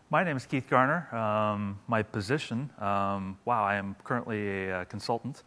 My name is Keith Garner. My position, I am currently a consultant.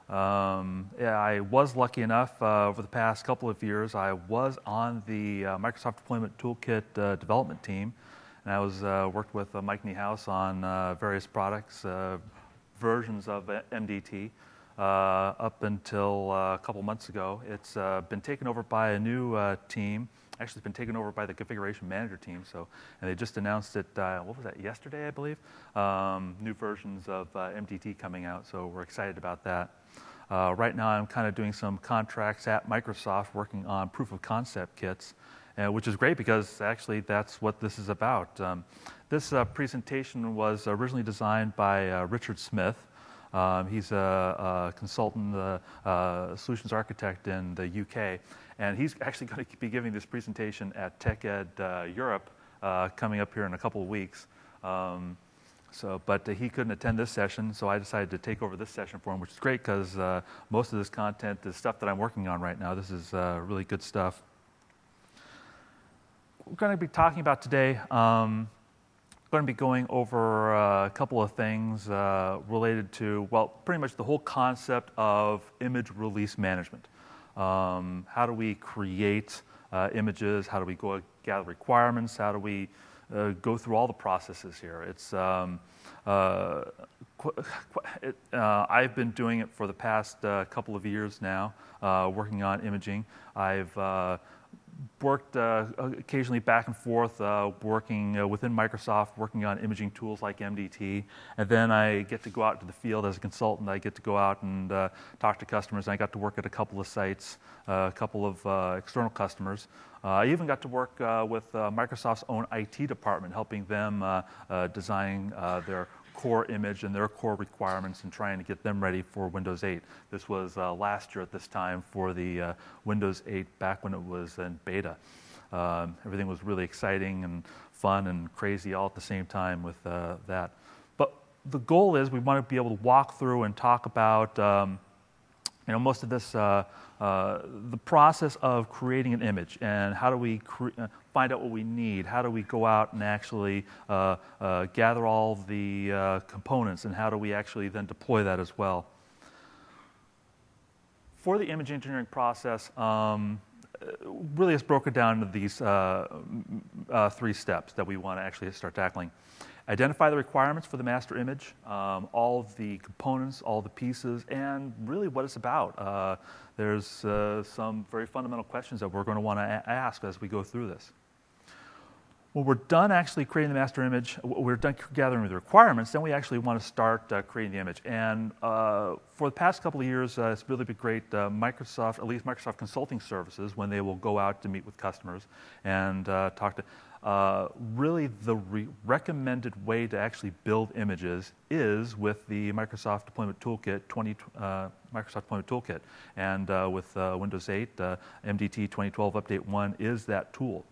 I was lucky enough over the past couple of years, I was on the Microsoft Deployment Toolkit development team, and I was worked with Mike Niehaus on various products, versions of MDT. Up until a couple months ago. It's been taken over by a new team. Actually, it's been taken over by the configuration manager team. And they just announced it, what was that, yesterday, I believe? New versions of MDT coming out, so we're excited about that. Right now, I'm kind of doing some contracts at Microsoft working on proof of concept kits, which is great because actually that's what this is about. This presentation was originally designed by Richard Smith. He's a consultant, solutions architect in the UK, and he's actually going to be giving this presentation at TechEd Europe coming up here in a couple of weeks. But he couldn't attend this session, so I decided to take over this session for him, which is great because most of this content is stuff that I'm working on right now. This is really good stuff. We're going to be talking about today. Going to be going over a couple of things related to, pretty much the whole concept of image release management. How do we create images? How do we go gather requirements? How do we go through all the processes here? I've been doing it for the past couple of years now, working on imaging. I've worked occasionally back and forth, working within Microsoft, working on imaging tools like MDT, and then I get to go out to the field as a consultant. I get to go out and talk to customers. I got to work at a couple of sites, a couple of external customers. I even got to work with Microsoft's own IT department, helping them design their core image and their core requirements and trying to get them ready for Windows 8. This was last year at this time for the Windows 8 back when it was in beta. Everything was really exciting and fun and crazy all at the same time with that. But the goal is we want to be able to walk through and talk about most of this, the process of creating an image and how do we find out what we need, how do we go out and actually gather all the components, and how do we actually then deploy that as well. For the image engineering process, really it's broken down into these 3 steps that we want to actually start tackling. Identify the requirements for the master image, all of the components, all the pieces, and really what it's about. There's some very fundamental questions that we're going to want to ask as we go through this. When we're done actually creating the master image, we're done gathering the requirements, then we actually want to start creating the image. And for the past couple of years, it's really been great. Microsoft, at least Microsoft Consulting Services, when they will go out to meet with customers and talk to, really the recommended way to actually build images is with the Microsoft Deployment Toolkit, Microsoft Deployment Toolkit. And with Windows 8, MDT 2012 Update 1 is that tool.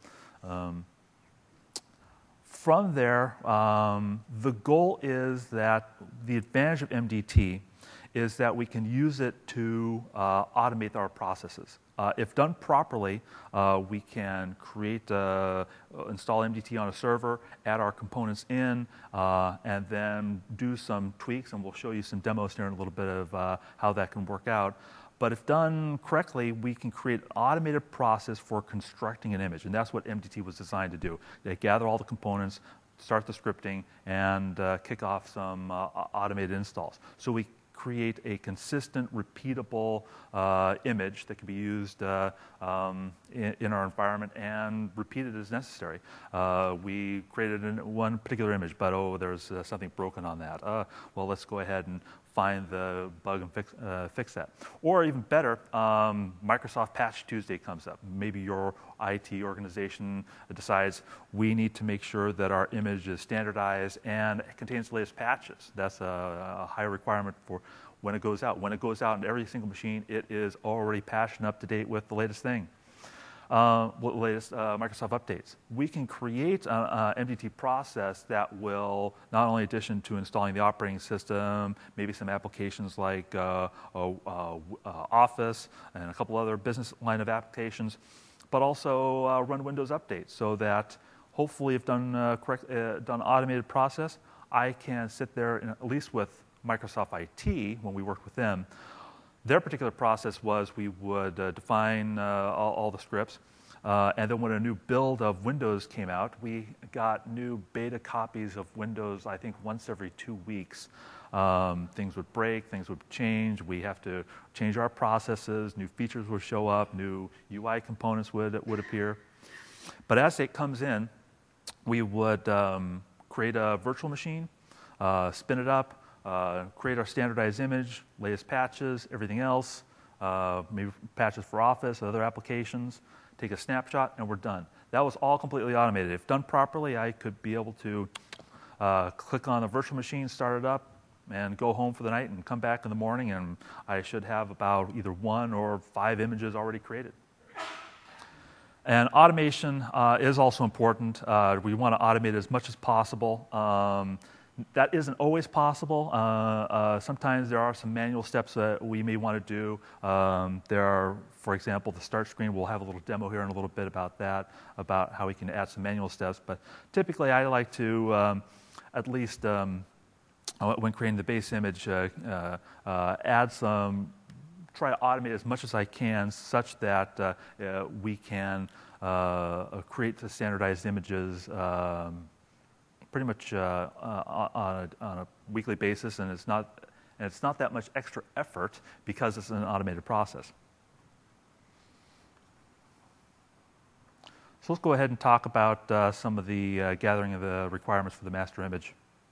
From there, the goal is that the advantage of MDT is that we can use it to automate our processes. If done properly, we can install MDT on a server, add our components in, and then do some tweaks, and we'll show you some demos here in a little bit of how that can work out. But if done correctly, we can create an automated process for constructing an image, and that's what MDT was designed to do. They gather all the components, start the scripting, and kick off some automated installs. So we create a consistent, repeatable image that can be used in our environment and repeated as necessary. We created one particular image, but there's something broken on that. Well, let's go ahead and find the bug and fix that. Or even better, Microsoft Patch Tuesday comes up. Maybe your IT organization decides we need to make sure that our image is standardized and contains the latest patches. That's a high requirement for when it goes out. When it goes out in every single machine, it is already patched and up to date with the latest thing. Latest Microsoft updates. We can create an MDT process that will, not only in addition to installing the operating system, maybe some applications like Office and a couple other business line of applications, but also run Windows updates so that hopefully have done done automated process, I can sit there, and at least with Microsoft IT, when we worked with them, their particular process was we would define all the scripts, and then when a new build of Windows came out, we got new beta copies of Windows, I think, once every 2 weeks. Things would break, things would change, we have to change our processes, new features would show up, new UI components would appear. But as it comes in, we would create a virtual machine, spin it up, create our standardized image, latest patches, everything else, maybe patches for Office, other applications, take a snapshot, and we're done. That was all completely automated. If done properly, I could be able to click on the virtual machine, start it up, and go home for the night and come back in the morning, and I should have about either 1 or 5 images already created. And automation is also important. We want to automate as much as possible. That isn't always possible. Sometimes there are some manual steps that we may want to do. There are, for example, the start screen. We'll have a little demo here in a little bit about that, about how we can add some manual steps. But typically, I like to at least, when creating the base image, add some, try to automate as much as I can such that we can create the standardized images pretty much on a weekly basis, and it's not that much extra effort because it's an automated process. So let's go ahead and talk about some of the gathering of the requirements for the master image.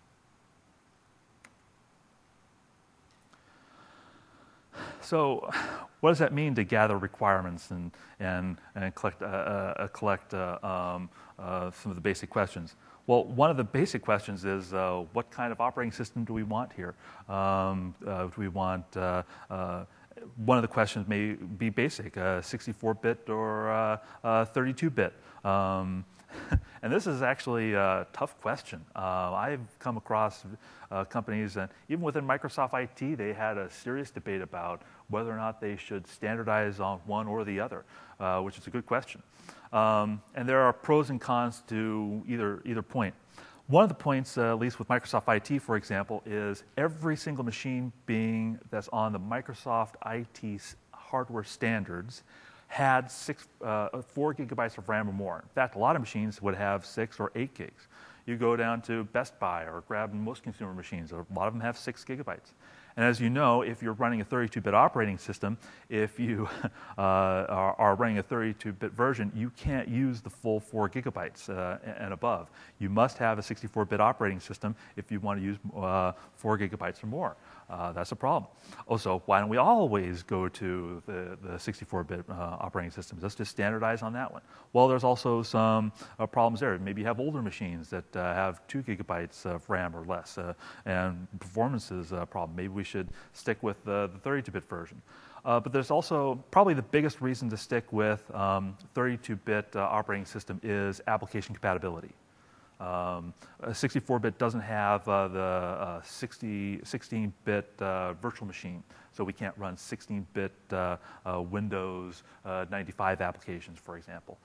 So, what does that mean to gather requirements and collect some of the basic questions? Well, one of the basic questions is what kind of operating system do we want here? Do we want one of the questions may be basic, 64-bit or 32-bit. And this is actually a tough question. I've come across companies, and even within Microsoft IT, they had a serious debate about whether or not they should standardize on one or the other, which is a good question. And there are pros and cons to either point. One of the points, at least with Microsoft IT, for example, is every single machine that's on the Microsoft IT hardware standards had 4 gigabytes of RAM or more. In fact, a lot of machines would have 6 or 8 gigs. You go down to Best Buy or grab most consumer machines, a lot of them have 6 gigabytes. And as you know, if you're running a 32-bit operating system, if you are running a 32-bit version, you can't use the full 4 gigabytes and above. You must have a 64-bit operating system if you want to use 4 gigabytes or more. That's a problem. Also, why don't we always go to the 64-bit operating systems? Let's just standardize on that one. Well, there's also some problems there. Maybe you have older machines that have 2 gigabytes of RAM or less, and performance is a problem. Maybe we should stick with the 32-bit version. But there's also probably the biggest reason to stick with 32-bit operating system is application compatibility. A 64-bit doesn't have the 16-bit virtual machine, so we can't run 16-bit Windows 95 applications, for example.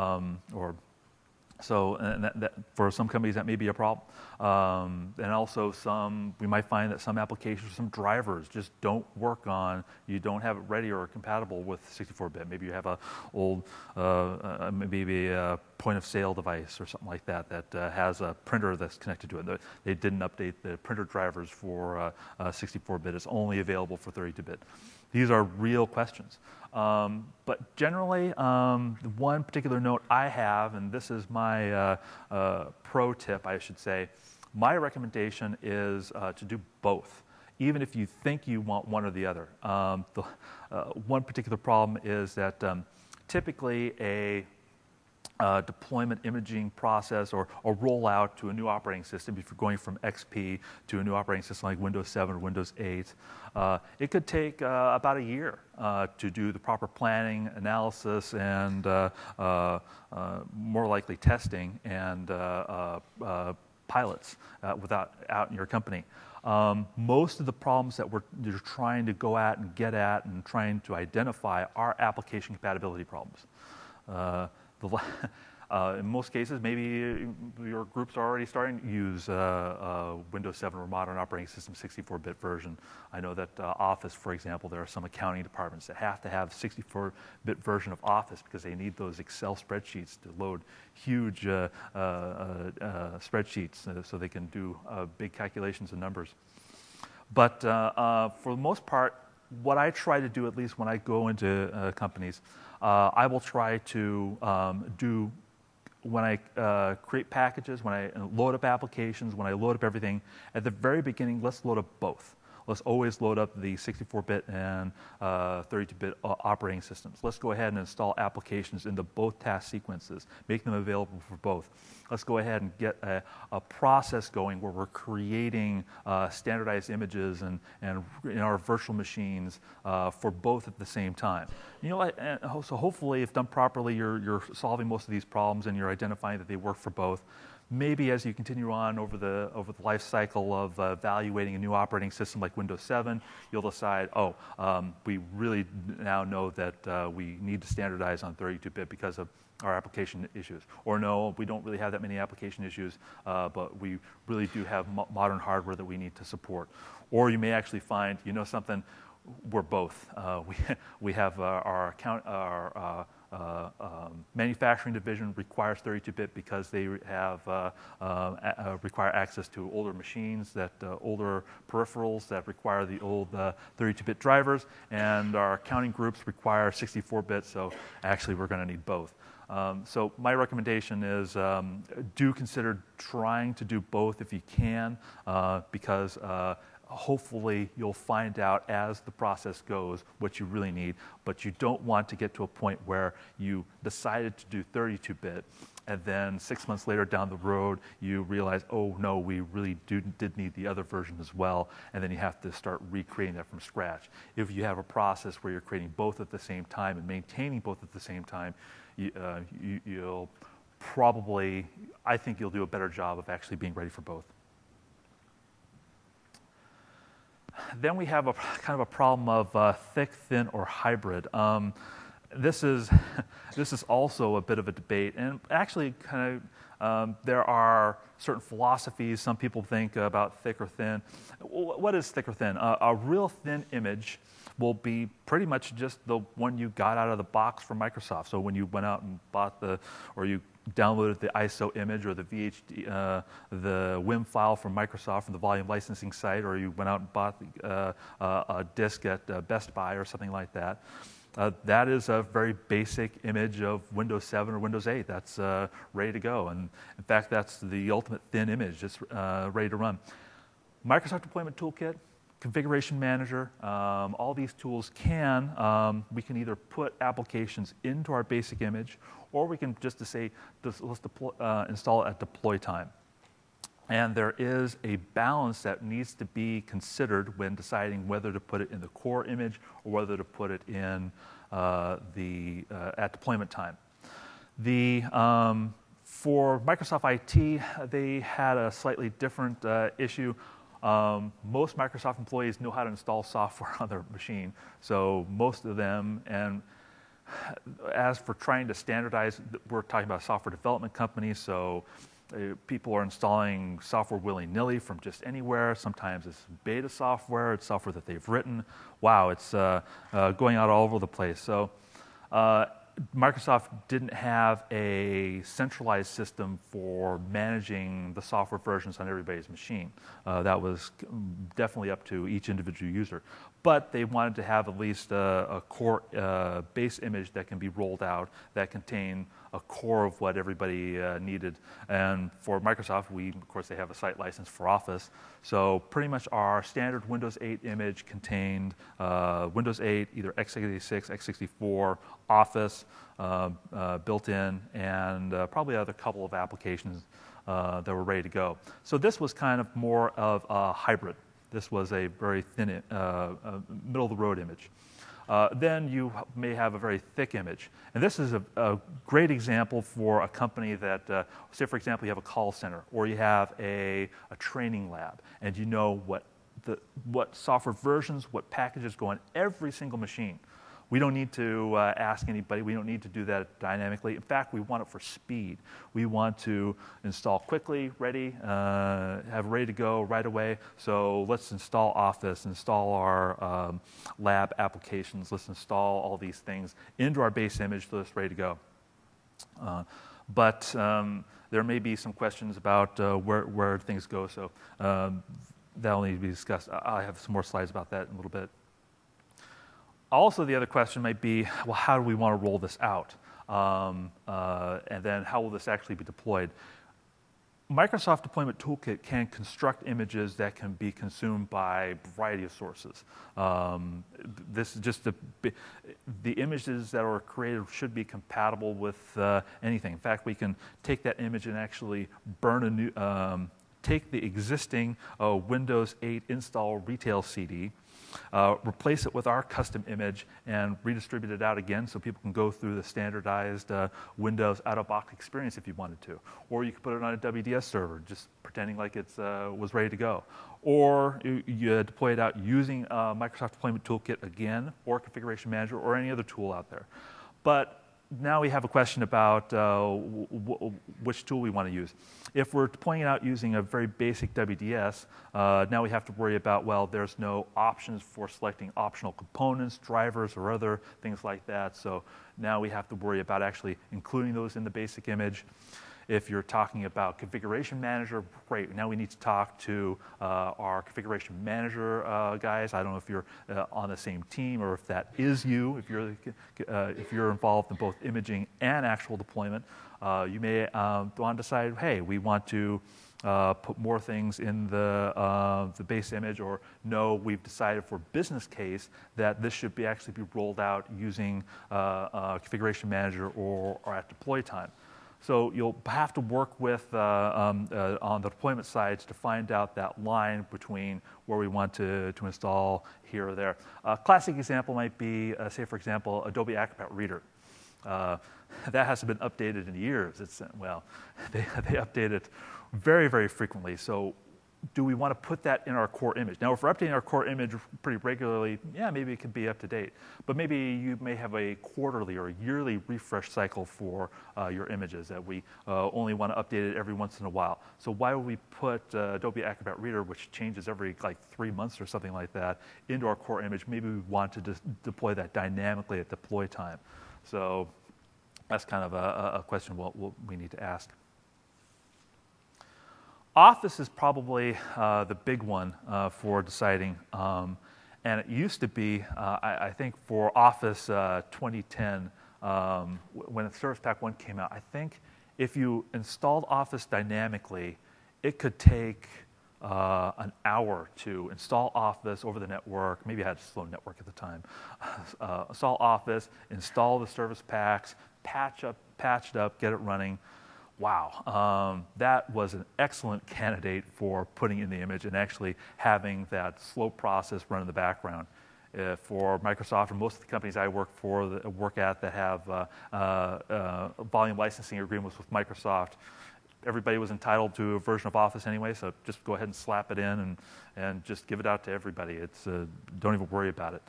And for some companies, that may be a problem. And also we might find that some applications, some drivers just don't work you don't have it ready or compatible with 64-bit. Maybe you have a old, maybe a point-of-sale device or something like that has a printer that's connected to it. They didn't update the printer drivers for 64-bit. It's only available for 32-bit. These are real questions. But generally, one particular note I have, and this is my pro tip, I should say, my recommendation is to do both, even if you think you want one or the other. One particular problem is that typically a deployment imaging process or rollout to a new operating system, if you're going from XP to a new operating system like Windows 7 or Windows 8, it could take about a year to do the proper planning, analysis, and more likely testing and pilots out in your company. Most of the problems that you're trying to go at and get at and trying to identify are application compatibility problems. In most cases, maybe your group's already starting to use Windows 7 or modern operating system 64-bit version. I know that Office, for example, there are some accounting departments that have to have 64-bit version of Office because they need those Excel spreadsheets to load huge spreadsheets so they can do big calculations and numbers. But for the most part, what I try to do, at least when I go into companies, I will try to do, when I create packages, when I load up applications, when I load up everything, at the very beginning, let's load up both. Let's always load up the 64-bit and 32-bit operating systems. Let's go ahead and install applications into both task sequences, make them available for both. Let's go ahead and get a process going where we're creating standardized images and in our virtual machines for both at the same time. You know, so hopefully, if done properly, you're solving most of these problems and you're identifying that they work for both. Maybe as you continue on over the life cycle of evaluating a new operating system like Windows 7, you'll decide, we really now know that we need to standardize on 32-bit because of our application issues. Or no, we don't really have that many application issues, but we really do have modern hardware that we need to support. Or you may actually find, you know something, we're both. We have our manufacturing division requires 32-bit because they have require access to older machines, older peripherals that require the old 32-bit drivers, and our accounting groups require 64-bit. So actually, we're going to need both. So my recommendation is do consider trying to do both if you can, because hopefully you'll find out as the process goes what you really need, but you don't want to get to a point where you decided to do 32-bit and then 6 months later down the road you realize, oh no, we really did need the other version as well, and then you have to start recreating that from scratch. If you have a process where you're creating both at the same time and maintaining both at the same time, you'll probably, I think you'll do a better job of actually being ready for both. Then we have a kind of a problem of thick, thin, or hybrid. This is also a bit of a debate, and actually kind of there are certain philosophies. Some people think about thick or thin. What is thick or thin? A real thin image will be pretty much just the one you got out of the box from Microsoft. So when you went out and bought or you downloaded the ISO image or the VHD, the WIM file from Microsoft from the volume licensing site, or you went out and bought a disc at Best Buy or something like that. That is a very basic image of Windows 7 or Windows 8. That's ready to go. And in fact, that's the ultimate thin image. It's ready to run. Microsoft Deployment Toolkit, Configuration Manager, all these tools we can either put applications into our basic image, or we can just let's install it at deploy time. And there is a balance that needs to be considered when deciding whether to put it in the core image or whether to put it in at deployment time. For Microsoft IT, they had a slightly different issue. Most Microsoft employees know how to install software on their machine, so most of them, and as for trying to standardize, we're talking about a software development company, so people are installing software willy-nilly from just anywhere. Sometimes it's beta software, it's software that they've written. Wow, it's going out all over the place. So Microsoft didn't have a centralized system for managing the software versions on everybody's machine. That was definitely up to each individual user. But they wanted to have at least a core base image that can be rolled out that contained a core of what everybody needed. And for Microsoft, of course, they have a site license for Office. So pretty much our standard Windows 8 image contained Windows 8, either x86, x64, Office built in, and probably other couple of applications that were ready to go. So this was kind of more of a hybrid. This was a very thin, middle-of-the-road image. Then you may have a very thick image. And this is a great example for a company that, say for example, you have a call center or you have a training lab, and you know what software versions, what packages go on every single machine. We don't need to ask anybody. We don't need to do that dynamically. In fact, we want it for speed. We want to install quickly, ready, have ready to go right away. So let's install Office, install our lab applications. Let's install all these things into our base image so it's ready to go. But there may be some questions about where things go. So that'll need to be discussed. I have some more slides about that in a little bit. Also, the other question might be, well, how do we want to roll this out? And then how will this actually be deployed? Microsoft Deployment Toolkit can construct images that can be consumed by a variety of sources. This is just the images that are created should be compatible with anything. In fact, we can take that image and actually burn a new, take the existing Windows 8 install retail CD, replace it with our custom image, and redistribute it out again so people can go through the standardized Windows out-of-box experience if you wanted to. Or you could put it on a WDS server, just pretending like it was ready to go. Or you deploy it out using Microsoft Deployment Toolkit again, or Configuration Manager, or any other tool out there. But now we have a question about which tool we want to use. If we're deploying it out using a very basic WDS, now we have to worry about, well, there's no options for selecting optional components, drivers, or other things like that. So now we have to worry about actually including those in the basic image. If you're talking about Configuration Manager, great. Now we need to talk to our Configuration Manager guys. I don't know if you're on the same team or if that is you. If you're involved in both imaging and actual deployment, you may want to decide, hey, we want to put more things in the base image, or no, we've decided for business case that this should actually be rolled out using Configuration Manager or at deploy time. So you'll have to work with, on the deployment side, to find out that line between where we want to install here or there. A classic example might be, say, for example, Adobe Acrobat Reader. That hasn't been updated in years. They update it very, very frequently. So do we want to put that in our core image? Now, if we're updating our core image pretty regularly, yeah, maybe it could be up to date. But maybe you may have a quarterly or yearly refresh cycle for your images that we only want to update it every once in a while. So why would we put Adobe Acrobat Reader, which changes every like 3 months or something like that, into our core image? Maybe we want to deploy that dynamically at deploy time. So that's kind of a question we need to ask. Office is probably the big one for deciding, and it used to be, I think, for Office 2010, when Service Pack 1 came out, I think if you installed Office dynamically, it could take an hour to install Office over the network. Maybe I had a slow network at the time. Install Office, install the service packs, patch it up, get it running. Wow, that was an excellent candidate for putting in the image and actually having that slow process run in the background. For Microsoft and most of the companies I work at that have volume licensing agreements with Microsoft, everybody was entitled to a version of Office anyway, so just go ahead and slap it in and just give it out to everybody. Don't even worry about it.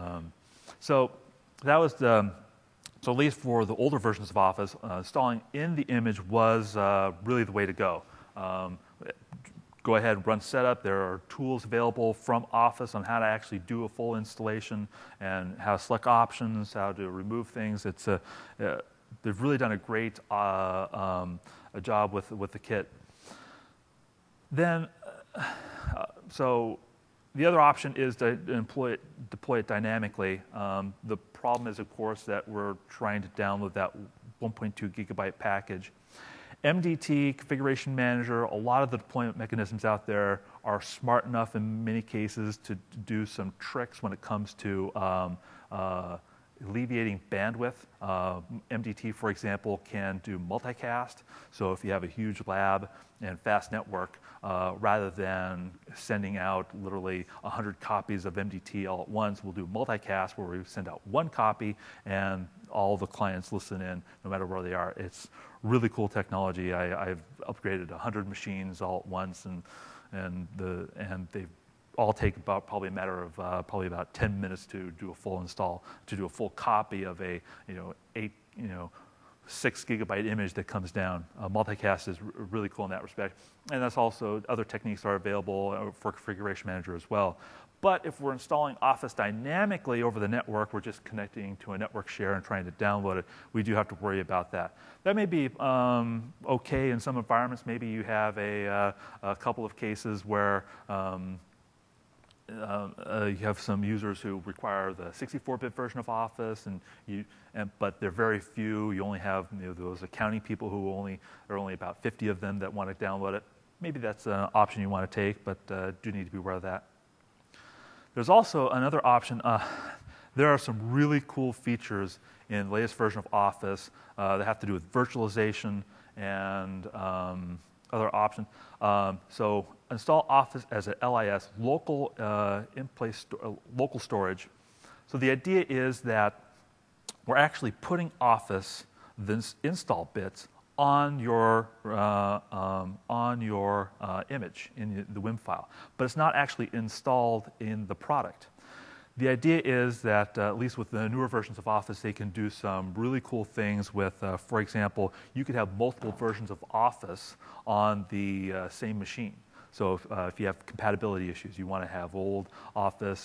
So that was So at least for the older versions of Office, installing in the image was really the way to go. Go ahead and run setup. There are tools available from Office on how to actually do a full installation and how to select options, how to remove things. They've really done a great a job with the kit. Then, so the other option is to deploy it dynamically. The problem is, of course, that we're trying to download that 1.2 gigabyte package. MDT, Configuration Manager, a lot of the deployment mechanisms out there are smart enough in many cases to do some tricks when it comes to alleviating bandwidth. MDT, for example, can do multicast. So if you have a huge lab and fast network, rather than sending out literally 100 copies of MDT all at once, we'll do multicast where we send out one copy and all the clients listen in no matter where they are. It's really cool technology. I've upgraded 100 machines all at once, and they've all take about probably a matter of probably about 10 minutes to do a full install, to do a full copy of a 6 gigabyte image that comes down. Multicast is really cool in that respect, and that's also other techniques are available for Configuration Manager as well. But if we're installing Office dynamically over the network, we're just connecting to a network share and trying to download it, we do have to worry about that. That may be okay in some environments. Maybe you have a couple of cases where you have some users who require the 64-bit version of Office, but they're very few. You only have those accounting people there are only about 50 of them that want to download it. Maybe that's an option you want to take, but do need to be aware of that. There's also another option. There are some really cool features in the latest version of Office that have to do with virtualization and other options. So install Office as a LIS, local local storage. So the idea is that we're actually putting Office, the install bits, on your image in the WIM file, but it's not actually installed in the product. The idea is that, at least with the newer versions of Office, they can do some really cool things with, for example, you could have multiple versions of Office on the same machine. So if you have compatibility issues, you want to have old Office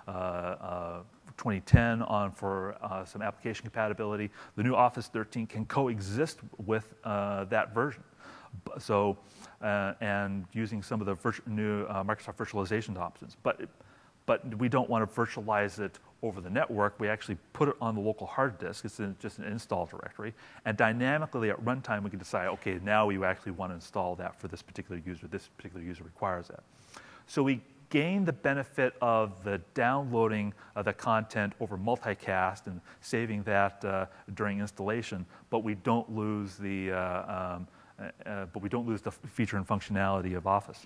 2010 on for some application compatibility, the new Office 13 can coexist with that version. So, and using some of the new Microsoft virtualization options. But we don't want to virtualize it over the network. We actually put it on the local hard disk. It's just an install directory. And dynamically at runtime, we can decide, okay, now we actually want to install that for this particular user. This particular user requires that. So we gain the benefit of the downloading of the content over multicast and saving that during installation, but we don't lose the feature and functionality of Office.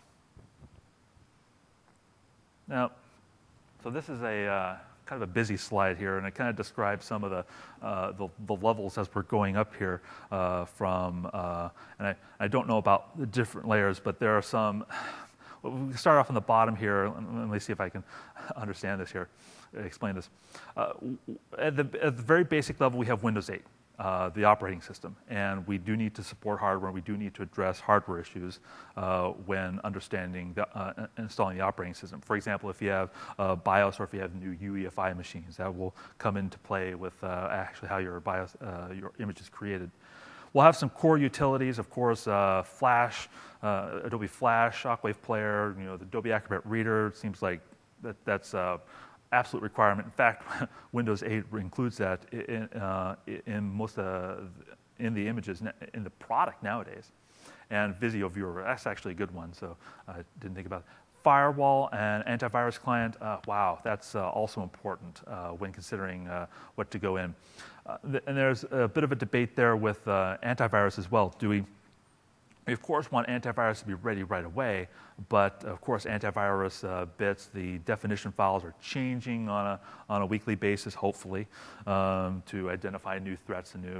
Now, so this is a kind of a busy slide here, and it kind of describes some of the levels as we're going up here and I don't know about the different layers, but there are some. We can start off on the bottom here. Let me see if I can understand this here, explain this. At the very basic level, we have Windows 8. The operating system, and we do need to support hardware. We do need to address hardware issues when understanding installing the operating system. For example, if you have BIOS or if you have new UEFI machines, that will come into play with actually how your BIOS your image is created. We'll have some core utilities, of course, Flash, Adobe Flash, Shockwave Player, the Adobe Acrobat Reader. It seems like that's absolute requirement. In fact, Windows 8 includes that in most in the images in the product nowadays. And Visio Viewer, that's actually a good one. So I didn't think about it. Firewall and antivirus client. Wow, that's also important when considering what to go in. And there's a bit of a debate there with antivirus as well. We of course want antivirus to be ready right away, but of course antivirus bits, the definition files are changing on a weekly basis, hopefully, to identify new threats and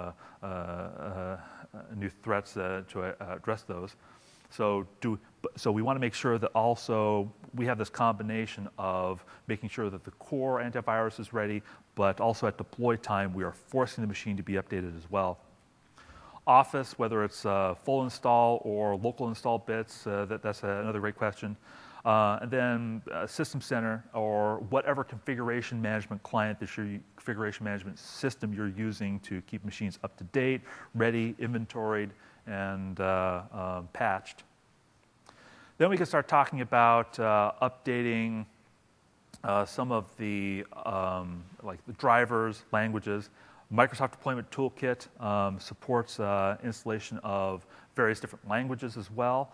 new threats to address those. So we want to make sure that also we have this combination of making sure that the core antivirus is ready, but also at deploy time we are forcing the machine to be updated as well. Office, whether it's full install or local install bits, that's another great question. And then System Center or whatever configuration management client, configuration management system you're using to keep machines up to date, ready, inventoried, and patched. Then we can start talking about updating some of the like the drivers, languages. Microsoft Deployment Toolkit supports installation of various different languages as well.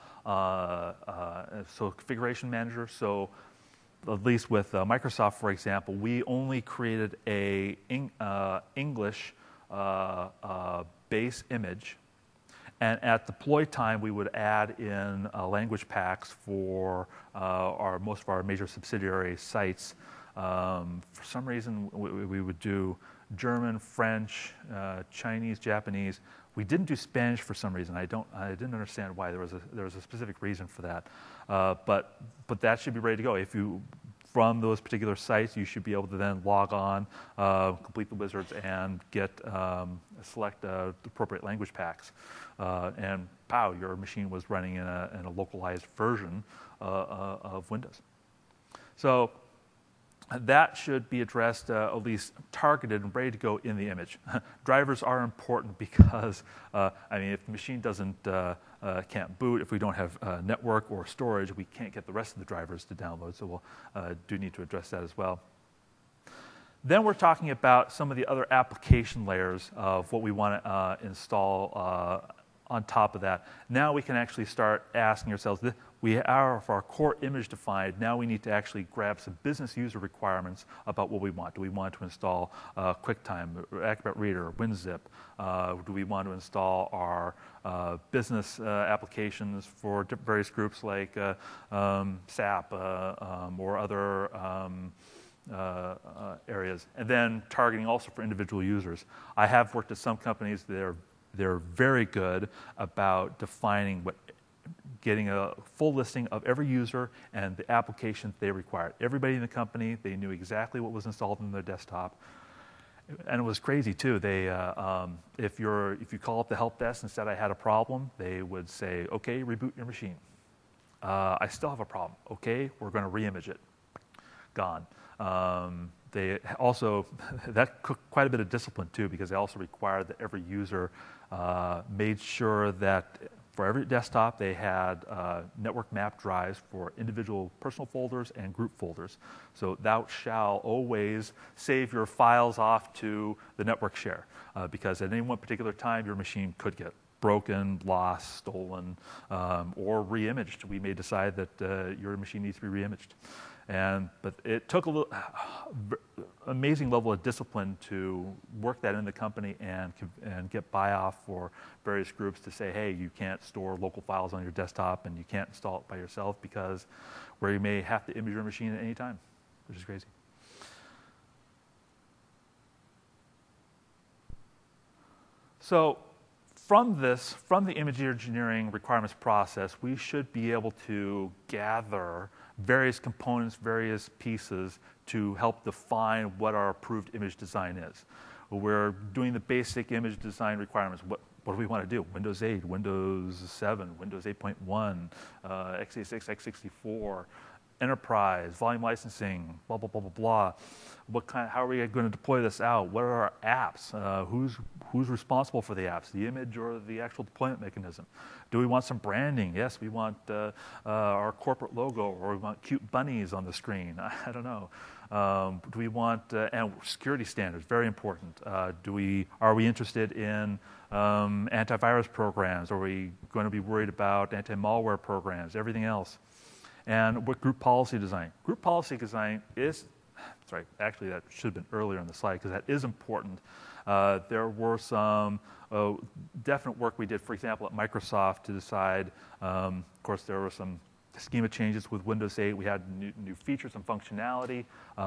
So Configuration Manager. So at least with Microsoft, for example, we only created a English base image. And at deploy time, we would add in language packs for most of our major subsidiary sites. For some reason, we would do German, French, Chinese, Japanese. We didn't do Spanish for some reason. I didn't understand why. There was a specific reason for that. But that should be ready to go. If you from those particular sites, you should be able to then log on, complete the wizards, and get select the appropriate language packs. And pow, your machine was running in a localized version of Windows. So that should be addressed, at least targeted and ready to go in the image. Drivers are important because, if the machine can't boot, if we don't have network or storage, we can't get the rest of the drivers to download, so we'll do need to address that as well. Then we're talking about some of the other application layers of what we want to install on top of that. Now we can actually start asking ourselves, we have our core image defined. Now we need to actually grab some business user requirements about what we want. Do we want to install QuickTime, Acrobat Reader, WinZip? Do we want to install our business applications for various groups like SAP or other areas? And then targeting also for individual users. I have worked at some companies that they're very good about defining getting a full listing of every user and the applications they required. Everybody in the company, they knew exactly what was installed in their desktop. And it was crazy too. They, if you call up the help desk and said I had a problem, they would say, okay, reboot your machine. I still have a problem. Okay, we're going to reimage it. Gone. They also, that took quite a bit of discipline too, because they also required that every user made sure that for every desktop they had network map drives for individual personal folders and group folders. So thou shall always save your files off to the network share, because at any one particular time your machine could get broken, lost, stolen, or reimaged. We may decide that your machine needs to be reimaged. But it took a amazing level of discipline to work that in the company and get buy-off for various groups to say, hey, you can't store local files on your desktop and you can't install it by yourself because where you may have to image your machine at any time, which is crazy. So from the image engineering requirements process, we should be able to gather various components, various pieces to help define what our approved image design is. We're doing the basic image design requirements. What do we want to do? Windows 8, Windows 7, Windows 8.1, x86, x64, enterprise, volume licensing, blah, blah, blah, blah, blah. How are we going to deploy this out? What are our apps? Who's responsible for the apps, the image or the actual deployment mechanism? Do we want some branding? Yes, we want our corporate logo, or we want cute bunnies on the screen. I don't know. Do we want and security standards? Very important. Are we interested in antivirus programs? Are we going to be worried about anti-malware programs? Everything else. And what group policy design? Group policy design is, sorry, actually that should have been earlier on the slide because that is important. There were some definite work we did, for example, at Microsoft to decide, of course, there were some schema changes with Windows 8. We had new features and functionality.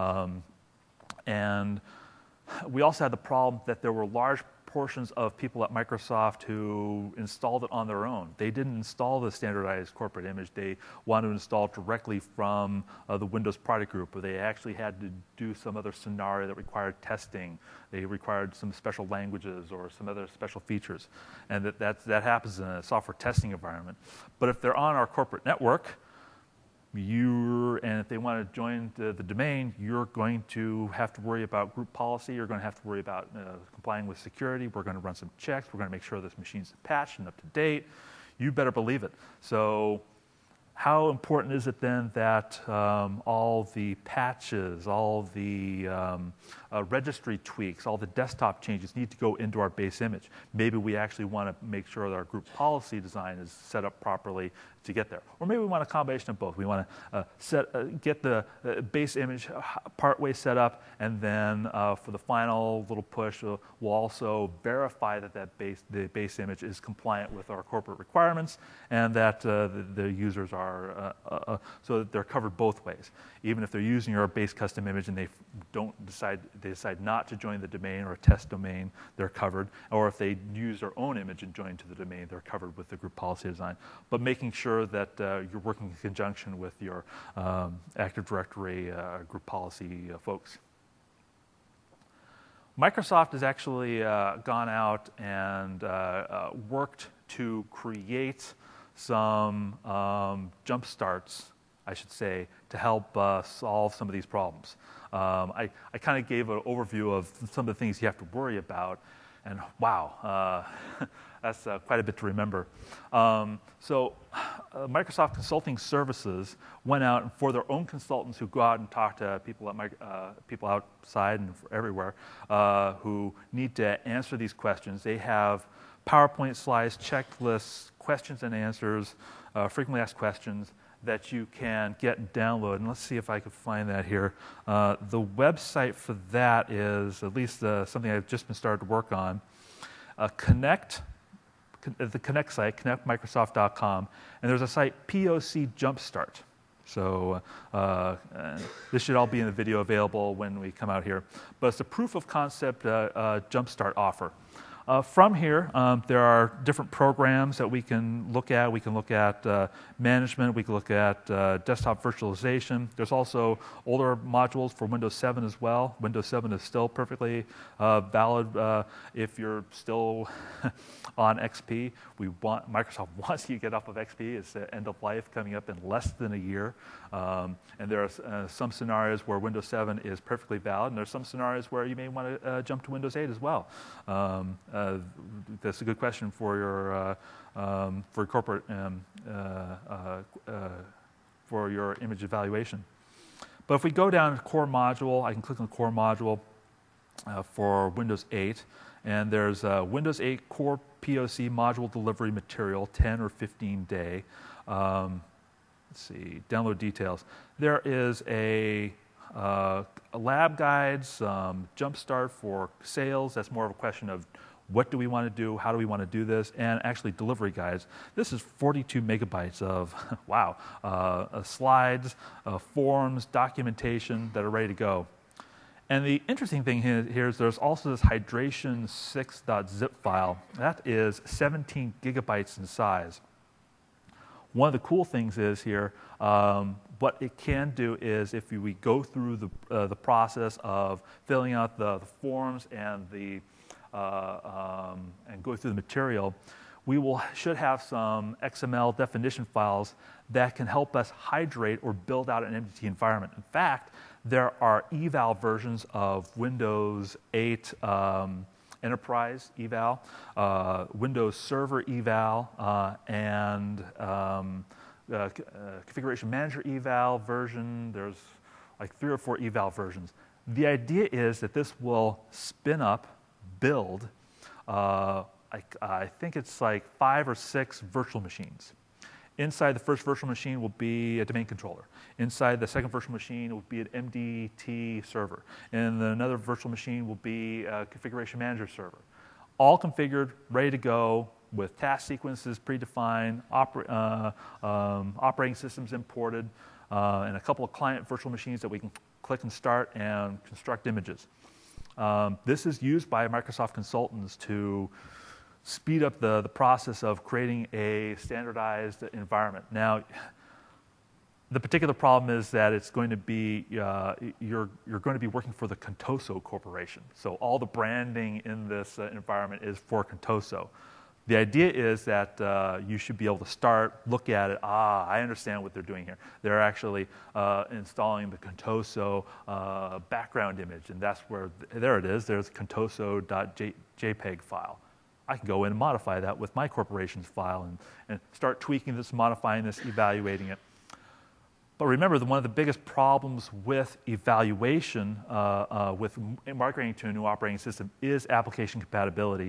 And we also had the problem that there were large portions of people at Microsoft who installed it on their own. They didn't install the standardized corporate image. They wanted to install it directly from the Windows product group, or they actually had to do some other scenario that required testing. They required some special languages or some other special features. And that happens in a software testing environment. But if they're on our corporate network, and if they want to join the domain, you're going to have to worry about group policy. You're going to have to worry about complying with security. We're going to run some checks. We're going to make sure this machine's patched and up to date. You better believe it. So how important is it then that all the patches, all the registry tweaks, all the desktop changes need to go into our base image? Maybe we actually want to make sure that our group policy design is set up properly to get there. Or maybe we want a combination of both. We want to get the base image partway set up, and then for the final little push, we'll also verify that the base image is compliant with our corporate requirements, and that the users are, so that they're covered both ways. Even if they're using our base custom image and they decide not to join the domain or a test domain, they're covered. Or if they use their own image and join to the domain, they're covered with the group policy design. But making sure that you're working in conjunction with your Active Directory group policy folks. Microsoft has actually gone out and worked to create some jump starts, I should say, to help solve some of these problems. I kind of gave an overview of some of the things you have to worry about, and wow, that's quite a bit to remember. So Microsoft Consulting Services went out, and for their own consultants who go out and talk to people at people outside and everywhere who need to answer these questions, they have PowerPoint slides, checklists, questions and answers, frequently asked questions that you can get and download. And let's see if I can find that here. The website for that is, at least something I've just been started to work on, the Connect site, connectmicrosoft.com, and there's a site, POC Jumpstart. So this should all be in the video available when we come out here. But it's a proof of concept Jumpstart offer. From here, there are different programs that we can look at. We can look at management. We can look at desktop virtualization. There's also older modules for Windows 7 as well. Windows 7 is still perfectly valid if you're still on XP. Microsoft wants you to get off of XP. It's the end of life coming up in less than a year. And there are some scenarios where Windows 7 is perfectly valid, and there are some scenarios where you may want to jump to Windows 8 as well. That's a good question for your corporate for your image evaluation. But if we go down to core module, I can click on the core module for Windows 8, and there's Windows 8 core POC module delivery material, 10 or 15 day. Let's see, download details. There is a lab guides, Jumpstart for sales. That's more of a question of what do we want to do, how do we want to do this, and actually delivery guides. This is 42 megabytes of, wow, slides, forms, documentation that are ready to go. And the interesting thing here is there's also this hydration6.zip file. That is 17 gigabytes in size. One of the cool things is here, what it can do is if we go through the process of filling out the forms and and go through the material, we should have some XML definition files that can help us hydrate or build out an MDT environment. In fact, there are eval versions of Windows 8 Enterprise eval, Windows Server eval, and Configuration Manager eval version. There's like 3 or 4 eval versions. The idea is that this will spin up, build, I think it's like 5 or 6 virtual machines. Inside the first virtual machine will be a domain controller. Inside the second virtual machine will be an MDT server. And another virtual machine will be a configuration manager server. All configured, ready to go, with task sequences predefined, operating systems imported, and a couple of client virtual machines that we can click and start and construct images. This is used by Microsoft consultants to speed up the process of creating a standardized environment. Now, the particular problem is that it's going to be, you're going to be working for the Contoso Corporation. So all the branding in this environment is for Contoso. The idea is that you should be able to start, look at it, I understand what they're doing here. They're actually installing the Contoso background image, and that's where, there it is, there's contoso.jpg file. I can go in and modify that with my corporation's file and start tweaking this, modifying this, evaluating it. But remember that one of the biggest problems with evaluation with migrating to a new operating system is application compatibility.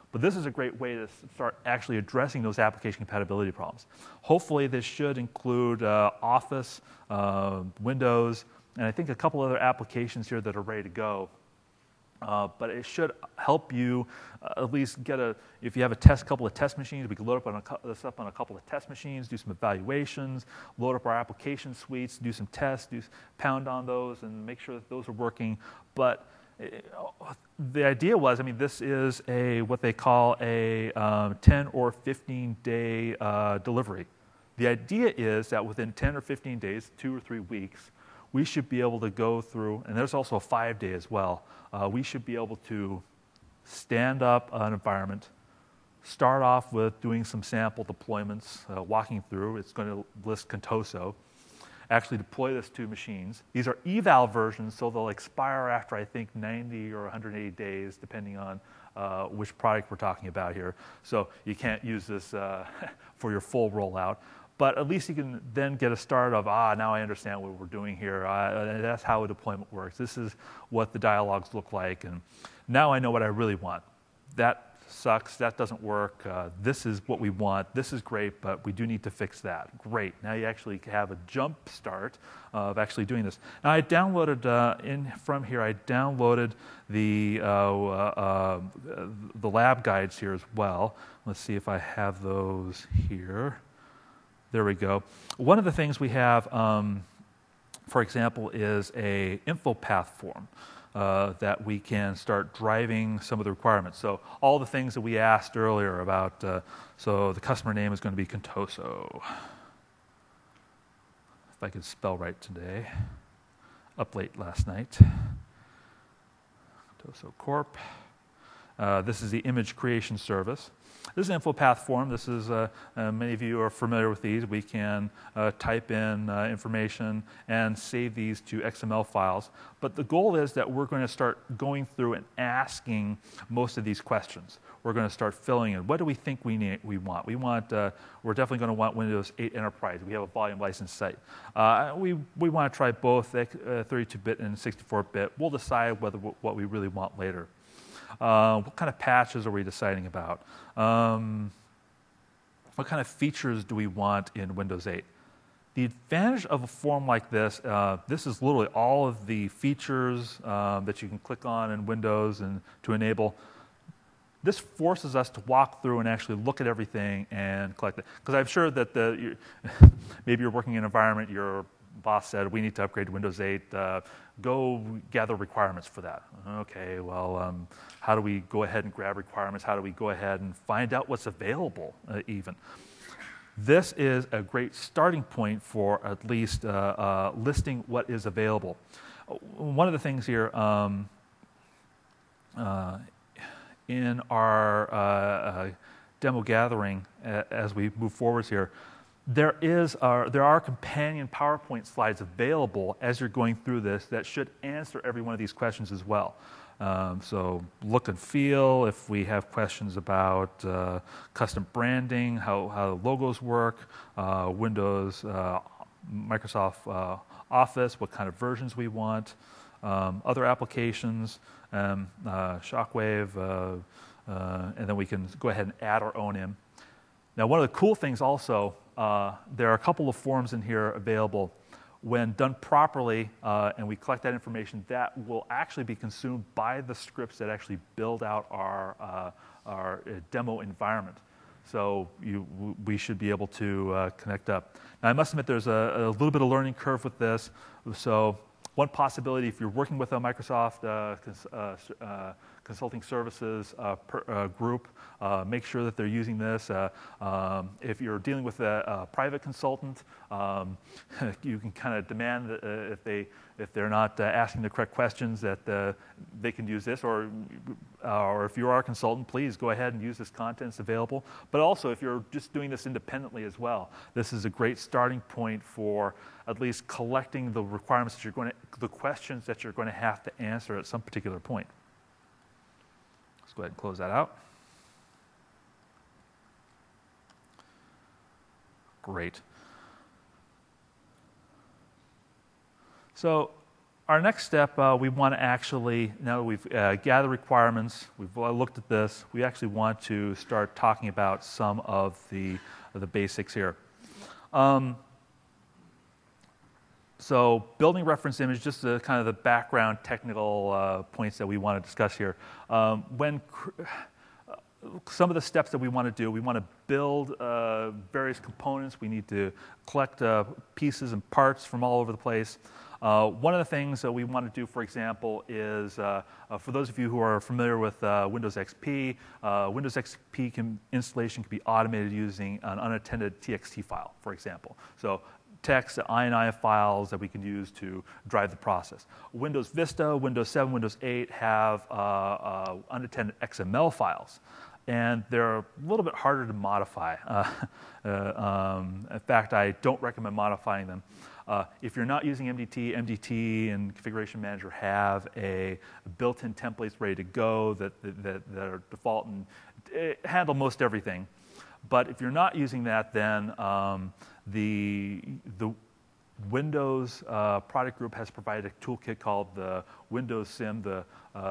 But this is a great way to start actually addressing those application compatibility problems. Hopefully this should include Office, Windows, and I think a couple other applications here that are ready to go. But it should help you at least get if you have couple of test machines, we can load this up on a couple of test machines, do some evaluations, load up our application suites, do some tests, pound on those and make sure that those are working. But the idea was, I mean, this is what they call a 10 or 15 day delivery. The idea is that within 10 or 15 days, 2 or 3 weeks, we should be able to go through, and there's also a 5-day as well, we should be able to stand up an environment, start off with doing some sample deployments, walking through. It's going to list Contoso. Actually deploy this to machines. These are eval versions, so they'll expire after, I think, 90 or 180 days, depending on which product we're talking about here. So you can't use this for your full rollout. But at least you can then get a start of, now I understand what we're doing here. That's how a deployment works. This is what the dialogues look like. And now I know what I really want. That sucks. That doesn't work. This is what we want. This is great, but we do need to fix that. Great. Now you actually have a jump start of actually doing this. Now I downloaded, from here, I downloaded the lab guides here as well. Let's see if I have those here. There we go. One of the things we have, for example, is a info path form that we can start driving some of the requirements. So all the things that we asked earlier about, so the customer name is going to be Contoso. If I could spell right today. Up late last night. Contoso Corp. This is the image creation service. This is an info path form. This is, many of you are familiar with these. We can type in information and save these to XML files. But the goal is that we're going to start going through and asking most of these questions. We're going to start filling in. What do we think we want? We're definitely going to want Windows 8 Enterprise. We have a volume license site. We want to try both 32-bit and 64-bit. We'll decide what we really want later. What kind of patches are we deciding about? What kind of features do we want in Windows 8? The advantage of a form like this, this is literally all of the features that you can click on in Windows and to enable. This forces us to walk through and actually look at everything and collect it. Because I'm sure that maybe you're working in an environment, your boss said, we need to upgrade to Windows 8. Go gather requirements for that. Okay, well, how do we go ahead and grab requirements? How do we go ahead and find out what's available even? This is a great starting point for at least listing what is available. One of the things here in our demo gathering as we move forwards here, there are companion PowerPoint slides available as you're going through this that should answer every one of these questions as well. So look and feel, if we have questions about custom branding, how the logos work, Windows, Microsoft Office, what kind of versions we want, other applications, Shockwave, and then we can go ahead and add our own in. Now, one of the cool things also, there are a couple of forms in here available. When done properly and we collect that information, that will actually be consumed by the scripts that actually build out our demo environment. So we should be able to connect up. Now, I must admit there's a little bit of learning curve with this. So one possibility, if you're working with a Microsoft consulting services group, make sure that they're using this. If you're dealing with a private consultant, you can kind of demand that if they're not asking the correct questions that they can use this, or if you are a consultant, please go ahead and use this content. It's available. But also, if you're just doing this independently as well, this is a great starting point for at least collecting the requirements that the questions that you're going to have to answer at some particular point. Let's go ahead and close that out. Great. So our next step, we want to actually, now that we've gathered requirements, we've looked at this, we actually want to start talking about some of the basics here. So building reference image, just the kind of the background technical points that we want to discuss here. Some of the steps that we want to do, we want to build various components. We need to collect pieces and parts from all over the place. One of the things that we want to do, for example, is for those of you who are familiar with Windows XP, Windows XP installation can be automated using an unattended TXT file, for example. So text, INI files that we can use to drive the process. Windows Vista, Windows 7, Windows 8 have unattended XML files. And they're a little bit harder to modify. In fact, I don't recommend modifying them. If you're not using MDT, MDT and Configuration Manager have a built-in templates ready to go that are default and handle most everything. But if you're not using that, then the Windows product group has provided a toolkit called the Windows Sim, the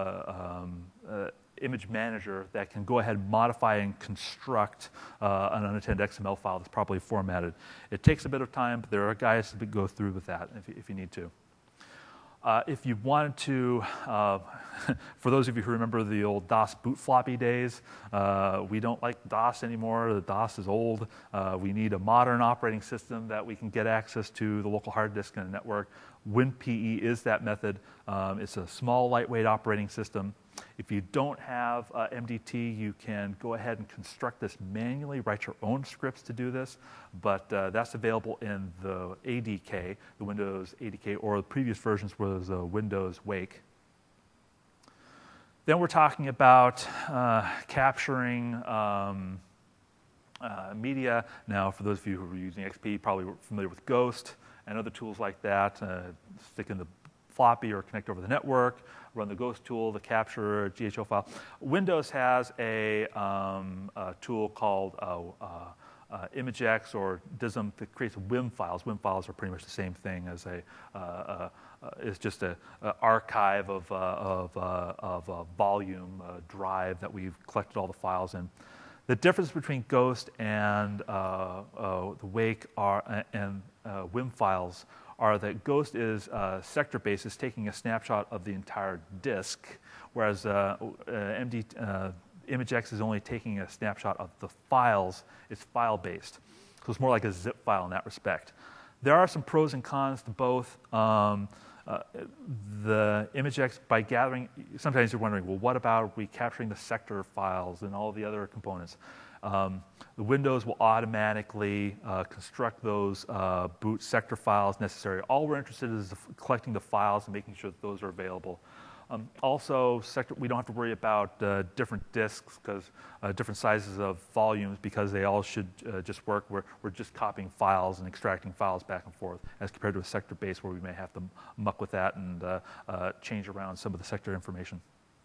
image manager that can go ahead and modify and construct an unattended XML file that's properly formatted. It takes a bit of time, but there are guides to go through with that if you need to. If you wanted to, for those of you who remember the old DOS boot floppy days, we don't like DOS anymore. The DOS is old. We need a modern operating system that we can get access to the local hard disk and the network. WinPE is that method. It's a small, lightweight operating system. If you don't have MDT, you can go ahead and construct this manually, write your own scripts to do this, but that's available in the ADK, the Windows ADK, or the previous versions was Windows Wake. Then we're talking about capturing media. Now, for those of you who are using XP, probably familiar with Ghost and other tools like that. Stick in the floppy or connect over the network, run the Ghost tool to capture a GHO file. Windows has a tool called ImageX or DISM that creates WIM files. WIM files are pretty much the same thing as it's just an archive of a volume drive that we've collected all the files in. The difference between Ghost and the Wake and WIM files are that Ghost is sector-based, is taking a snapshot of the entire disk, whereas ImageX is only taking a snapshot of the files. It's file-based, so it's more like a zip file in that respect. There are some pros and cons to both. The ImageX, by gathering, sometimes you're wondering, well, what about recapturing the sector files and all the other components? The Windows will automatically construct those boot sector files necessary. All we're interested in is collecting the files and making sure that those are available. Also, we don't have to worry about different disks because different sizes of volumes because they all should just work. We're just copying files and extracting files back and forth as compared to a sector base where we may have to muck with that and change around some of the sector information.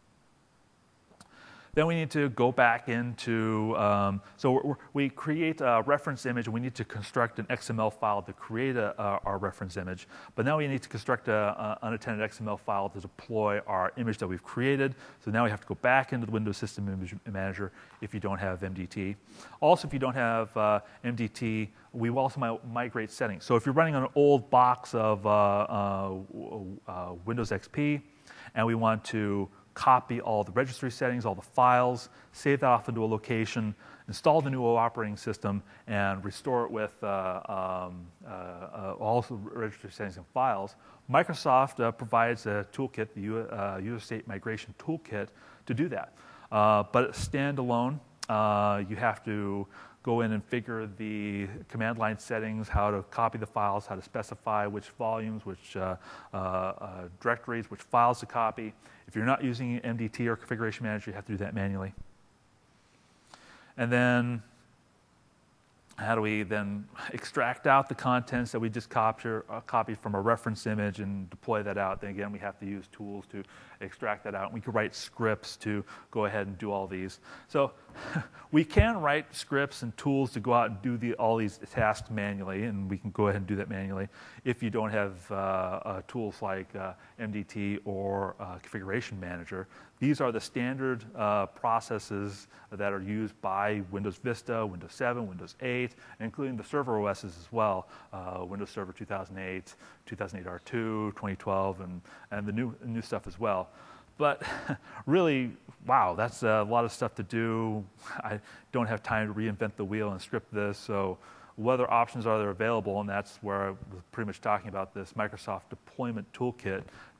Then we need to go back into, we create a reference image and we need to construct an XML file to create our reference image. But now we need to construct an unattended XML file to deploy our image that we've created. So now we have to go back into the Windows System Image Manager if you don't have MDT. Also, if you don't have MDT, we will also migrate settings. So if you're running an old box of Windows XP and we want to copy all the registry settings, all the files, save that off into a location, install the new operating system, and restore it with all the registry settings and files. Microsoft provides a toolkit, the User State Migration Toolkit, to do that. But standalone, you have to go in and figure the command line settings, how to copy the files, how to specify which volumes, which directories, which files to copy. If you're not using MDT or Configuration Manager, you have to do that manually. And then how do we then extract out the contents that we just copied from a reference image and deploy that out? Then again, we have to use tools to extract that out. We could write scripts to go ahead and do all these. So we can write scripts and tools to go out and do all these tasks manually, and we can go ahead and do that manually if you don't have tools like MDT or Configuration Manager. These are the standard processes that are used by Windows Vista, Windows 7, Windows 8, including the server OSs as well, Windows Server 2008, 2008 R2, 2012, and the new stuff as well. But really, wow, that's a lot of stuff to do. I don't have time to reinvent the wheel and script this, so what other options are there available? And that's where I was pretty much talking about this Microsoft Deployment Toolkit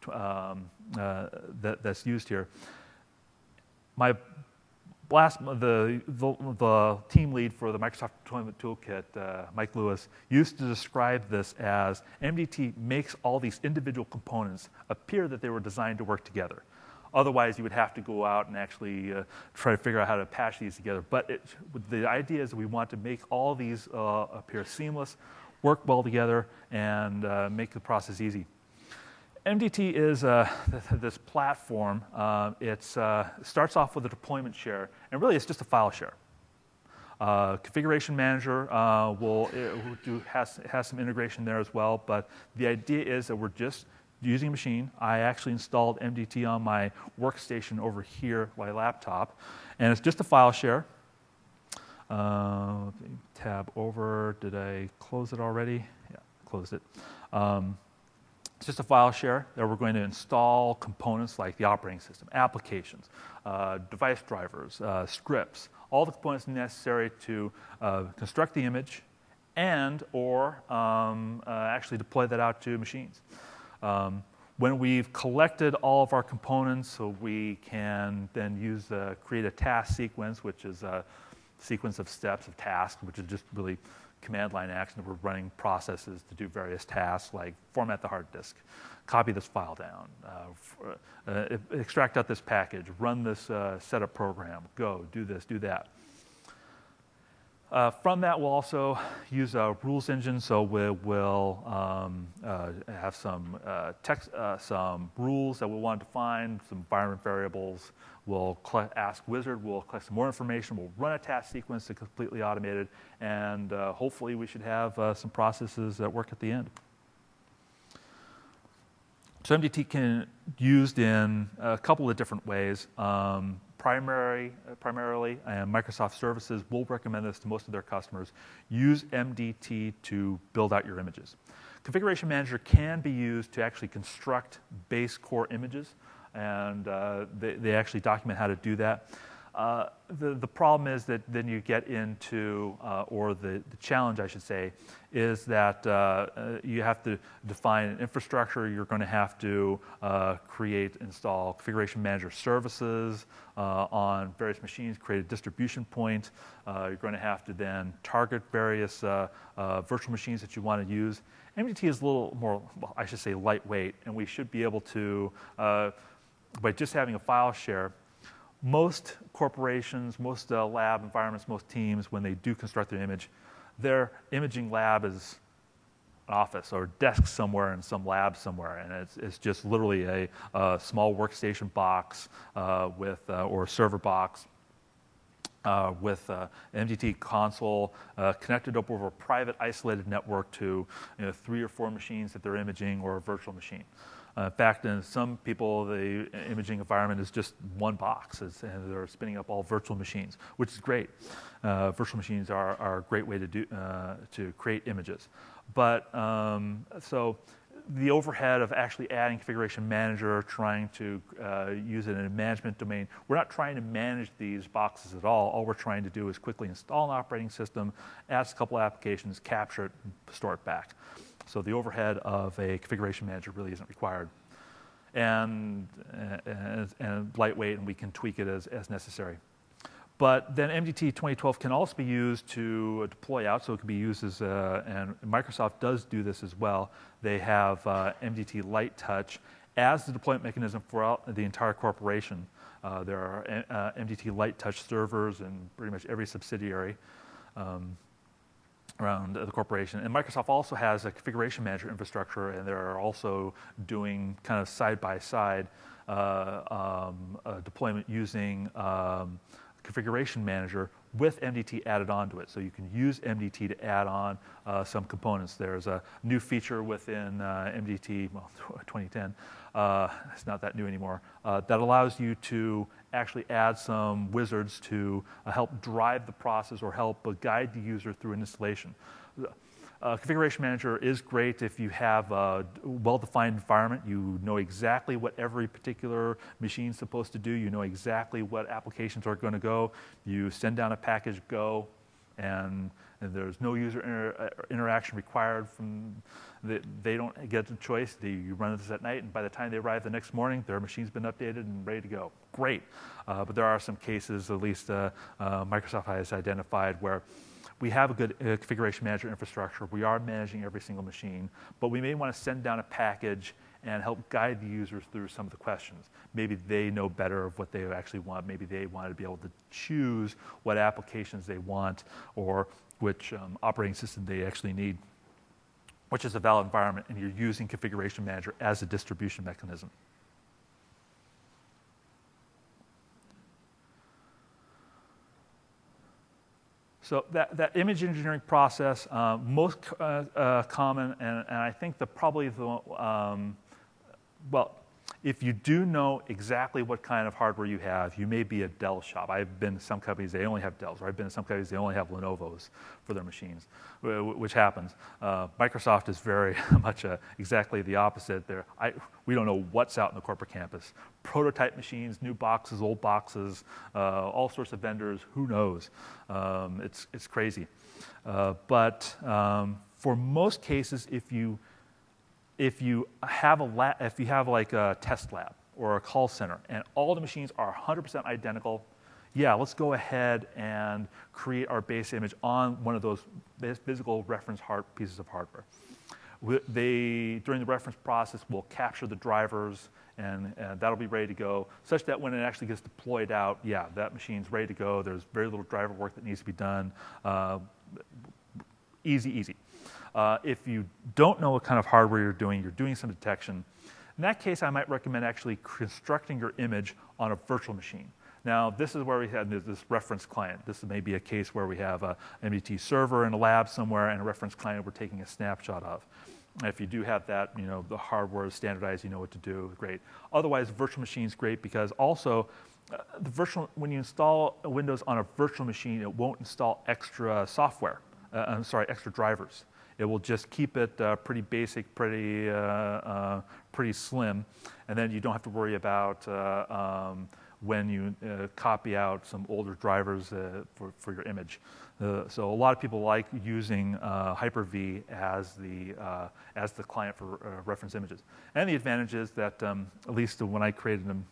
that's used here. The team lead for the Microsoft Deployment Toolkit, Mike Lewis, used to describe this as MDT makes all these individual components appear that they were designed to work together. Otherwise, you would have to go out and actually try to figure out how to patch these together. But the idea is that we want to make all these appear seamless, work well together, and make the process easy. MDT is this platform. It starts off with a deployment share, and really it's just a file share. Configuration Manager has some integration there as well, but the idea is that we're just using a machine. I actually installed MDT on my workstation over here, my laptop, and it's just a file share. Tab over. Did I close it already? Yeah, closed it. It's just a file share that we're going to install components like the operating system, applications, device drivers, scripts, all the components necessary to construct the image and or actually deploy that out to machines. When we've collected all of our components, so we can then create a task sequence, which is a sequence of steps of tasks, which is just really command line action. We're running processes to do various tasks like format the hard disk, copy this file down, extract out this package, run this setup program, go, do this, do that. From that, we'll also use a rules engine, so we'll have some text, some rules that we'll want to define, some environment variables. We'll ask Wizard, we'll collect some more information, we'll run a task sequence to completely automated, and hopefully we should have some processes that work at the end. So MDT can be used in a couple of different ways. Primarily, and Microsoft Services will recommend this to most of their customers. Use MDT to build out your images. Configuration Manager can be used to actually construct base core images, and they actually document how to do that. The problem is that then you get into, or the challenge, I should say, is that you have to define an infrastructure. You're going to have to install Configuration Manager services on various machines, create a distribution point. You're going to have to then target various virtual machines that you want to use. MDT is a little more, well, I should say, lightweight, and we should be able to, by just having a file share, most corporations, most lab environments, most teams, when they do construct their image, their imaging lab is an office or desk somewhere in some lab somewhere, and it's just literally a small workstation box or server box with an MDT console connected up over a private isolated network to 3 or 4 machines that they're imaging, or a virtual machine. In fact, in some people, the imaging environment is just one box, and they're spinning up all virtual machines, which is great. Virtual machines are a great way to create images. But so the overhead of actually adding Configuration Manager, trying to use it in a management domain, we're not trying to manage these boxes at all. All we're trying to do is quickly install an operating system, add a couple applications, capture it, and store it back. So the overhead of a Configuration Manager really isn't required, and lightweight, and we can tweak it as necessary. But then MDT 2012 can also be used to deploy out, so it can be used as, and Microsoft does do this as well. They have MDT Light Touch as the deployment mechanism for the entire corporation. There are MDT Light Touch servers in pretty much every subsidiary around the corporation. And Microsoft also has a Configuration Manager infrastructure, and they're also doing kind of side-by-side deployment using configuration manager with MDT added onto it. So you can use MDT to add on some components. There's a new feature within MDT, well, 2010, it's not that new anymore, that allows you to actually add some wizards to help drive the process or help guide the user through an installation. Configuration Manager is great if you have a well-defined environment. You know exactly what every particular machine is supposed to do. You know exactly what applications are going to go. You send down a package, go, and there's no user interaction required. They don't get a choice. You run this at night, and by the time they arrive the next morning, their machine's been updated and ready to go. Great. But there are some cases, at least Microsoft has identified, where we have a good configuration manager infrastructure. We are managing every single machine, but we may want to send down a package and help guide the users through some of the questions. Maybe they know better of what they actually want. Maybe they want to be able to choose what applications they want or which operating system they actually need, which is a valid environment, and you're using configuration manager as a distribution mechanism. So that image engineering process, most common, and I think probably the, well, if you do know exactly what kind of hardware you have, you may be a Dell shop. I've been to some companies, they only have Dells, or I've been to some companies, they only have Lenovo's for their machines, which happens. Microsoft is very much exactly the opposite. We don't know what's out in the corporate campus. Prototype machines, new boxes, old boxes, all sorts of vendors, who knows? It's crazy. But for most cases, if you have like a test lab or a call center and all the machines are 100% identical, yeah, let's go ahead and create our base image on one of those physical reference pieces of hardware. During the reference process, we'll capture the drivers and that'll be ready to go, such that when it actually gets deployed out, yeah, that machine's ready to go. There's very little driver work that needs to be done. Easy. If you don't know what kind of hardware you're doing some detection. In that case, I might recommend actually constructing your image on a virtual machine. Now, this is where we have this reference client. This may be a case where we have a MDT server in a lab somewhere and a reference client we're taking a snapshot of. If you do have that, the hardware is standardized, you know what to do, great. Otherwise, virtual machine is great because also, when you install Windows on a virtual machine, it won't install extra software, extra drivers. It will just keep it pretty basic, pretty slim, and then you don't have to worry about when you copy out some older drivers for your image. So a lot of people like using Hyper-V as the client for reference images. And the advantage is that, at least when I created them,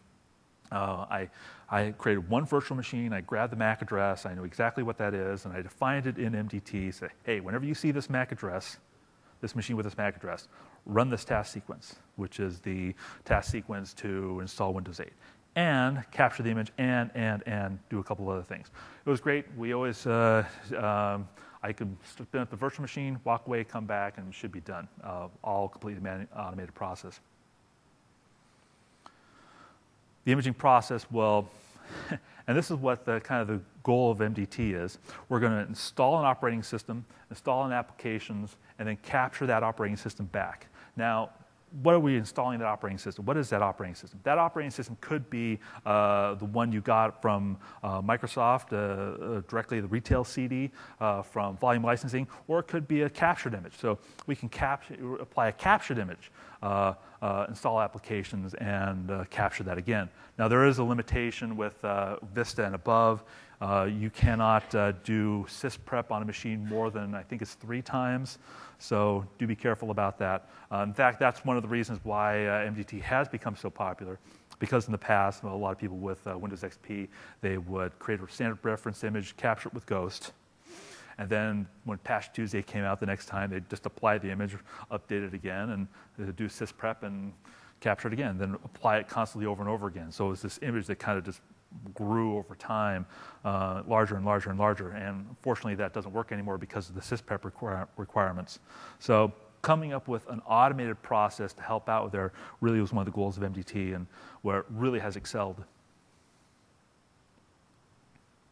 I created one virtual machine, I grabbed the MAC address, I know exactly what that is, and I defined it in MDT, say, hey, whenever you see this MAC address, this machine with this MAC address, run this task sequence, which is the task sequence to install Windows 8. And capture the image and do a couple other things. It was great. We always, I could spin up the virtual machine, walk away, come back, and it should be done. All completely automated process. The imaging process will, and this is what the goal of MDT is. We're going to install an operating system, install an applications, and then capture that operating system back. Now, what are we installing that operating system? What is that operating system? That operating system could be the one you got from Microsoft, directly the retail CD from volume licensing, or it could be a captured image. So we can apply a captured image, install applications, and capture that again. Now there is a limitation with Vista and above. You cannot do sysprep on a machine more than, I think it's 3 times. So do be careful about that. In fact, that's one of the reasons why MDT has become so popular. Because in the past, a lot of people with Windows XP, they would create a standard reference image, capture it with Ghost. And then when Patch Tuesday came out the next time, they'd just apply the image, update it again, and do sysprep and capture it again, then apply it constantly over and over again. So it was this image that kind of just grew over time, larger and larger and larger. And unfortunately, that doesn't work anymore because of the sysprep requirements. So coming up with an automated process to help out there really was one of the goals of MDT and where it really has excelled.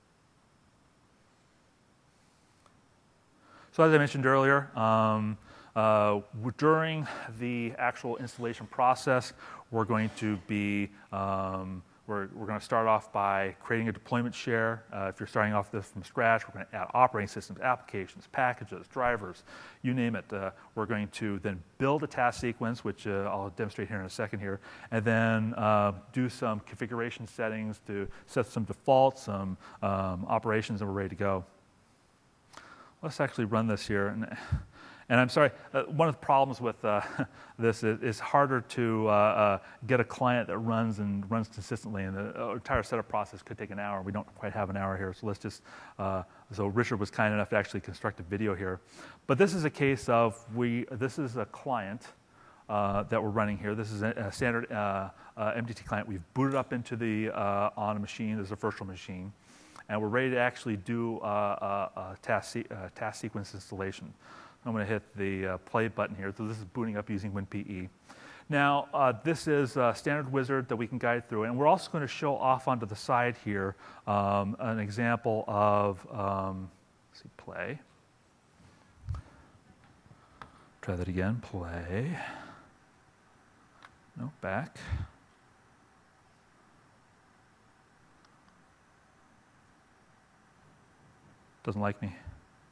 So as I mentioned earlier, during the actual installation process, we're going to be we're going to start off by creating a deployment share. If you're starting off this from scratch, we're going to add operating systems, applications, packages, drivers, you name it. We're going to then build a task sequence, which I'll demonstrate here in a second here, and then do some configuration settings to set some defaults, some operations, and we're ready to go. Let's actually run this here. And I'm sorry, one of the problems with this is it's harder to get a client that runs consistently, and the entire setup process could take an hour. We don't quite have an hour here, so let's just, so Richard was kind enough to actually construct a video here. But this is a case of, this is a client that we're running here. This is a standard MDT client. We've booted up into the, on a machine, there's a virtual machine, and we're ready to actually do a task sequence installation. I'm going to hit the play button here. So this is booting up using WinPE. Now, this is a standard wizard that we can guide through. And we're also going to show off onto the side here an example of, let's see, play. Try that again, play. No, back. Doesn't like me.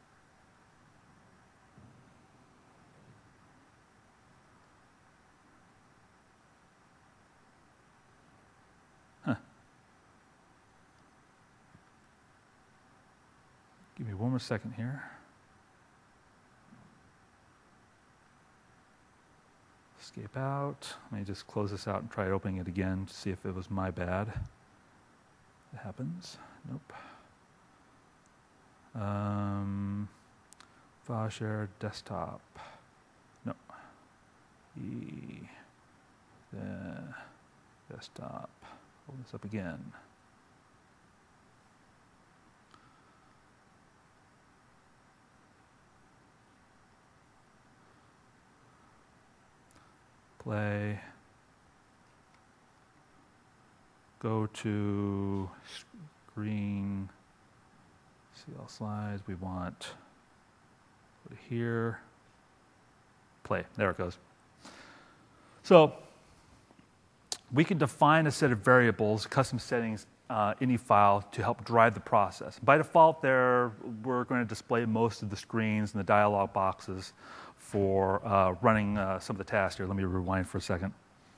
Give me one more second here. Escape out. Let me just close this out and try opening it again to see if it was my bad. It happens. Nope. File share desktop. No. The desktop. Hold this up again. Play, go to screen, see all slides, we want, go to here, play, there it goes. So we can define a set of variables, custom settings, any file to help drive the process. By default we're going to display most of the screens and the dialog boxes for running some of the tasks here. Let me rewind for a second.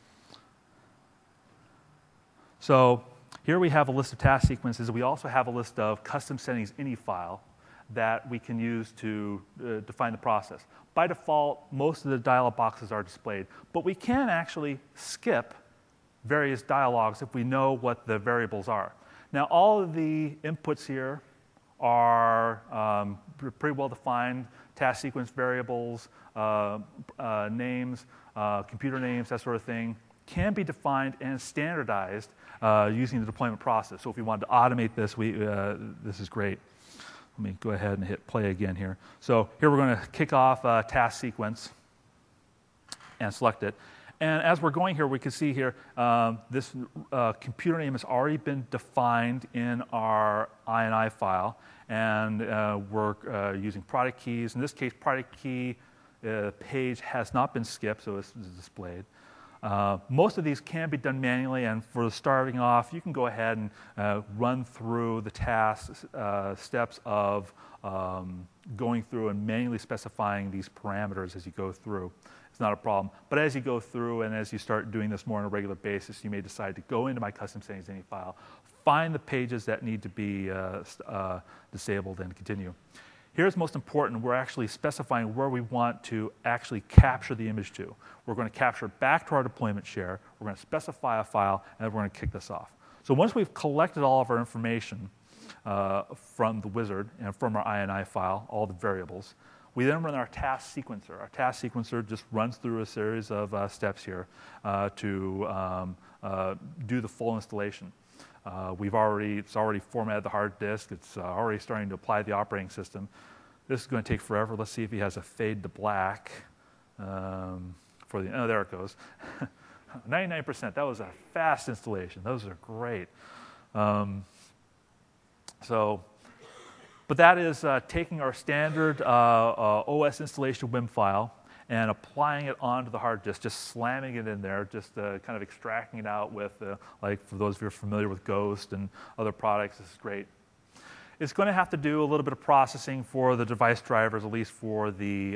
So here we have a list of task sequences. We also have a list of custom settings any file that we can use to define the process. By default, most of the dialog boxes are displayed, but we can actually skip various dialogues if we know what the variables are. Now, all of the inputs here are pretty well defined. Task sequence variables, names, computer names, that sort of thing, can be defined and standardized using the deployment process. So if we wanted to automate this, this is great. Let me go ahead and hit play again here. So here we're going to kick off a task sequence and select it. And as we're going here, we can see here this computer name has already been defined in our INI file. And we're using product keys. In this case, product key page has not been skipped, so it's displayed. Most of these can be done manually, and for starting off, you can go ahead and run through the tasks, steps of going through and manually specifying these parameters as you go through. It's not a problem. But as you go through and as you start doing this more on a regular basis, you may decide to go into my custom settings any file, find the pages that need to be disabled, and continue. Here's most important. We're actually specifying where we want to actually capture the image to. We're going to capture it back to our deployment share. We're going to specify a file, and then we're going to kick this off. So once we've collected all of our information from the wizard and from our INI file, all the variables, we then run our task sequencer. Our task sequencer just runs through a series of steps here to do the full installation. It's already formatted the hard disk. It's already starting to apply the operating system. This is going to take forever. Let's see if he has a fade to black for the. Oh, there it goes. 99%. That was a fast installation. Those are great. So But that is taking our standard OS installation WIM file and applying it onto the hard disk, just slamming it in there, just kind of extracting it out with, like for those of you who are familiar with Ghost and other products, this is great. It's going to have to do a little bit of processing for the device drivers, at least for the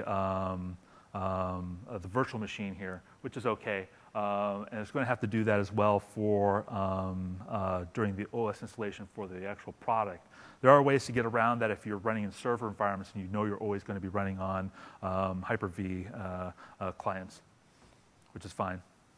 virtual machine here, which is okay. And it's going to have to do that as well for during the OS installation for the actual product. There are ways to get around that if you're running in server environments and you know you're always going to be running on Hyper-V clients, which is fine.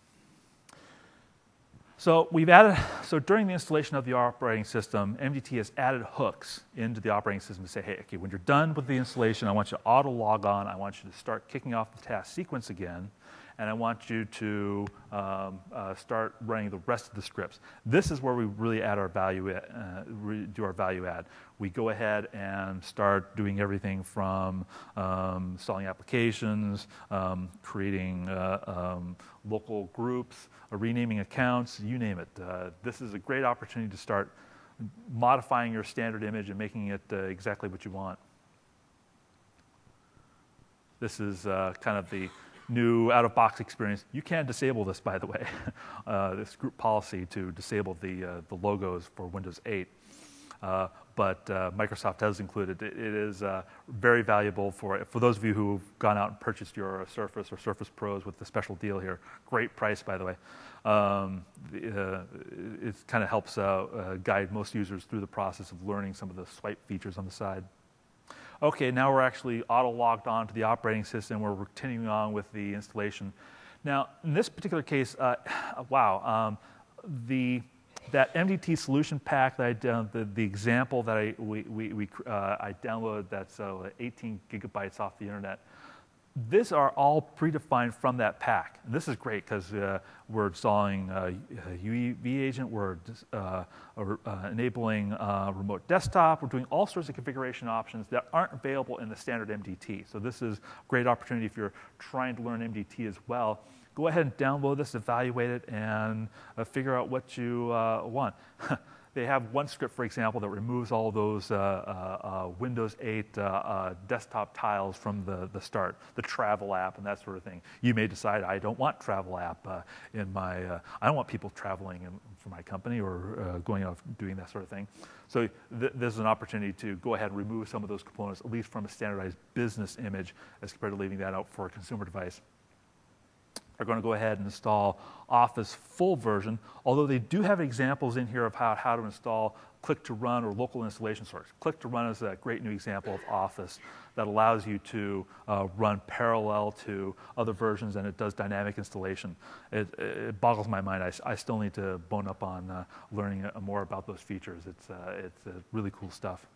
So during the installation of the operating system, MDT has added hooks into the operating system to say, hey, okay, when you're done with the installation, I want you to auto log on. I want you to start kicking off the task sequence again. And I want you to start running the rest of the scripts. This is where we really add our value, do our value add. We go ahead and start doing everything from installing applications, creating local groups, renaming accounts, you name it. This is a great opportunity to start modifying your standard image and making it exactly what you want. This is kind of the new out-of-box experience. You can disable this, by the way, this group policy to disable the logos for Windows 8. But Microsoft has included it. It is very valuable for those of you who've gone out and purchased your Surface or Surface Pros with the special deal here. Great price, by the way. It kind of helps guide most users through the process of learning some of the swipe features on the side. Okay, now we're actually auto-logged on to the operating system. We're continuing on with the installation. Now, in this particular case, wow, that MDT solution pack that the example that I downloaded that's 18 gigabytes off the internet, these are all predefined from that pack. And this is great because we're installing UEV agent, we're enabling remote desktop, we're doing all sorts of configuration options that aren't available in the standard MDT. So this is a great opportunity if you're trying to learn MDT as well. Go ahead and download this, evaluate it, and figure out what you want. They have one script, for example, that removes all those Windows 8 desktop tiles from the start, the travel app and that sort of thing. You may decide, I don't want travel app in my, I don't want people traveling for my company or going out doing that sort of thing. So there's an opportunity to go ahead and remove some of those components, at least from a standardized business image, as compared to leaving that out for a consumer device. Are going to go ahead and install Office full version, although they do have examples in here of how to install Click to Run or local installation source. Click to Run is a great new example of Office that allows you to run parallel to other versions, and it does dynamic installation. It boggles my mind. I still need to bone up on learning more about those features. It's really cool stuff.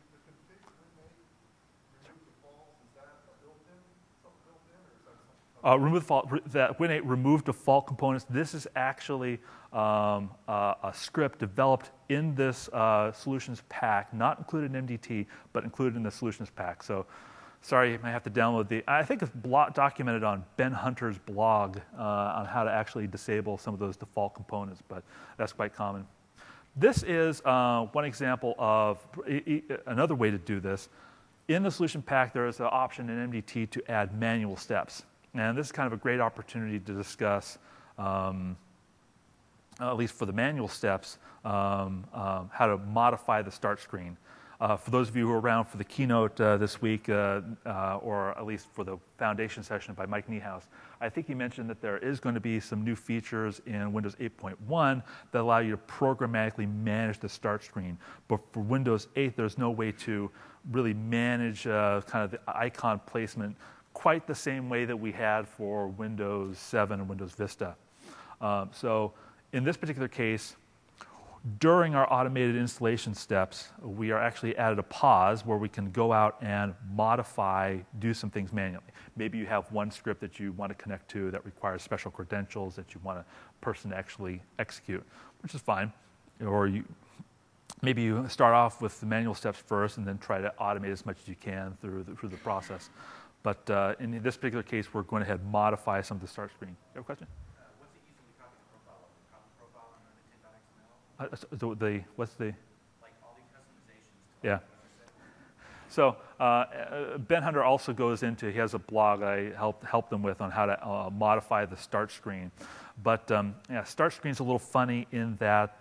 Remove default, that Win8 remove default components. This is actually a script developed in this solutions pack, not included in MDT, but included in the solutions pack. So, sorry, you might have to download I think it's documented on Ben Hunter's blog on how to actually disable some of those default components, but that's quite common. This is one example of another way to do this. In the solution pack, there is an option in MDT to add manual steps. And this is kind of a great opportunity to discuss, at least for the manual steps, how to modify the start screen. For those of you who are around for the keynote this week, or at least for the foundation session by Mike Niehaus, I think he mentioned that there is going to be some new features in Windows 8.1 that allow you to programmatically manage the start screen. But for Windows 8, there's no way to really manage kind of the icon placement quite the same way that we had for Windows 7 and Windows Vista. So in this particular case, during our automated installation steps, we are actually added a pause where we can go out and modify, do some things manually. Maybe you have one script that you want to connect to that requires special credentials that you want a person to actually execute, which is fine. Or maybe you start off with the manual steps first and then try to automate as much as you can through the process. But in this particular case, we're going to ahead and modify some of the start screen. You have a question? What's the easily copy profile? Copy profile in 10.xml? What's the? Like all these customizations. Yeah. So Ben Hunter also goes into, he has a blog I help them with on how to modify the start screen. But yeah, start screen is a little funny in that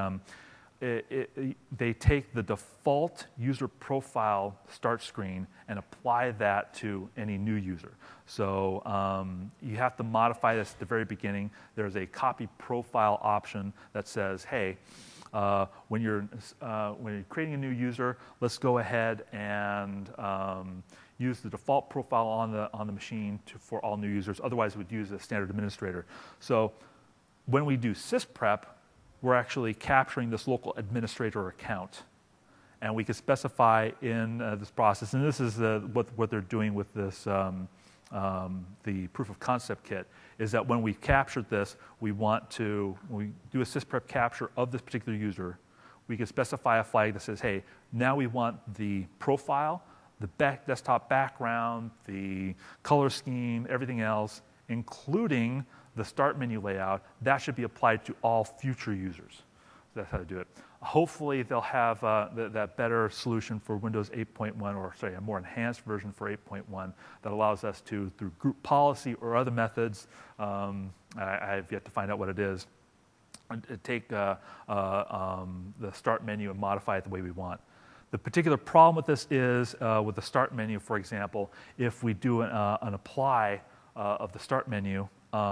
they take the default user profile start screen and apply that to any new user. So you have to modify this at the very beginning. There's a copy profile option that says, hey, when you're creating a new user, let's go ahead and use the default profile on the machine for all new users. Otherwise, we'd use a standard administrator. So when we do sysprep, we're actually capturing this local administrator account. And we can specify in this process, and this is what they're doing with this, the proof of concept kit, is that when we captured this, when we do a sysprep capture of this particular user, we can specify a flag that says, hey, now we want the profile, the desktop background, the color scheme, everything else, including the start menu layout, that should be applied to all future users. So that's how to do it. Hopefully they'll have that better solution for Windows 8.1, or sorry, a more enhanced version for 8.1 that allows us to, through group policy or other methods, I've yet to find out what it is, take the start menu and modify it the way we want. The particular problem with this is with the start menu, for example, if we do an apply of the start menu,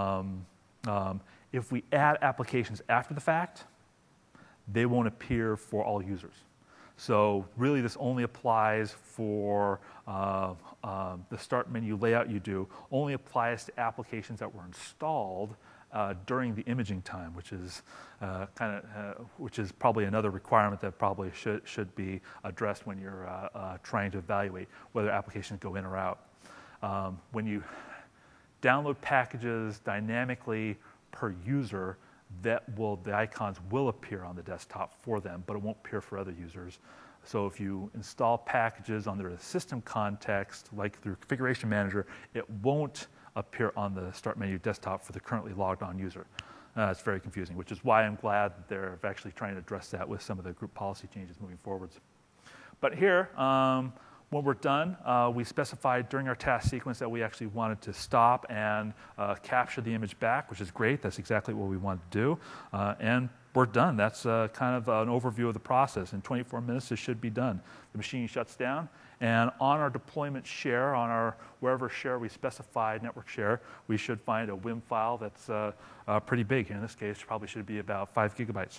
if we add applications after the fact, they won't appear for all users. So really this only applies for the start menu layout you do, only applies to applications that were installed during the imaging time, which is which is probably another requirement that probably should be addressed when you're trying to evaluate whether applications go in or out. When you download packages dynamically per user, the icons will appear on the desktop for them, but it won't appear for other users. So if you install packages under a system context, like through Configuration Manager, it won't appear on the Start Menu desktop for the currently logged on user. It's very confusing, which is why I'm glad they're actually trying to address that with some of the group policy changes moving forwards. But here, when we're done, we specified during our task sequence that we actually wanted to stop and capture the image back, which is great. That's exactly what we want to do. And we're done. That's kind of an overview of the process. In 24 minutes, this should be done. The machine shuts down. And on our deployment share, on our wherever share we specified, network share, we should find a WIM file that's pretty big. In this case, probably should be about 5 gigabytes.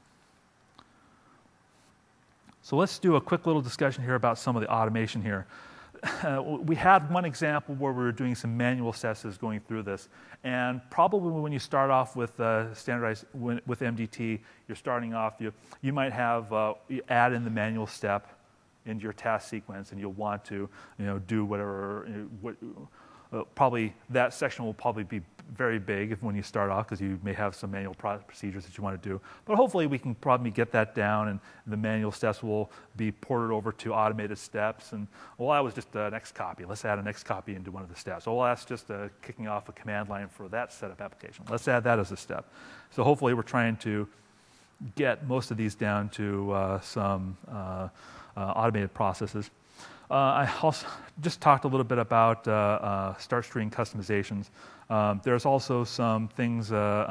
So let's do a quick little discussion here about some of the automation here. We had one example where we were doing some manual steps going through this, and probably when you start off with standardized with MDT, you're starting off. You might have you add in the manual step into your task sequence, and you'll want to do whatever. Probably that section will probably be very big when you start off, because you may have some manual procedures that you want to do. But hopefully we can probably get that down, and the manual steps will be ported over to automated steps. And well, that was just an Xcopy. Let's add an Xcopy into one of the steps. Well, that's just kicking off a command line for that setup application. Let's add that as a step. So hopefully we're trying to get most of these down to some automated processes. I also just talked a little bit about start screen customizations. There's also some things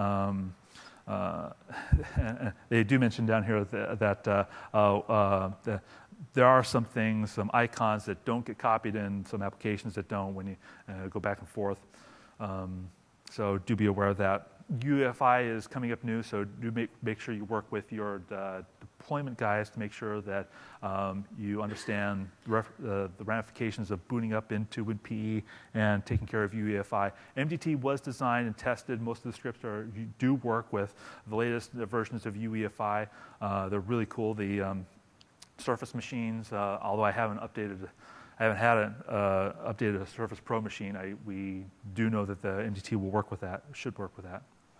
they do mention down here that there are some things, some icons that don't get copied in, some applications that don't when you go back and forth. So do be aware of that. UEFI is coming up new, so do make sure you work with your deployment guys to make sure that you understand the ramifications of booting up into WinPE and taking care of UEFI. MDT was designed and tested. Most of the scripts do work with the latest versions of UEFI. They're really cool. The Surface machines, although I haven't had an updated a Surface Pro machine, we do know that the MDT will work with that, should work with that.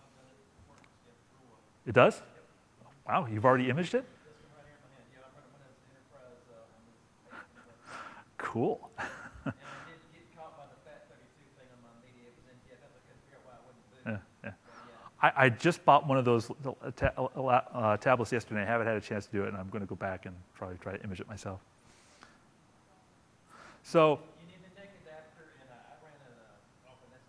It does? Wow, you've already imaged it? Cool. I just bought one of those tablets yesterday. I haven't had a chance to do it, and I'm going to go back and probably try to image it myself. So, You need the NIC adapter, and I ran it off an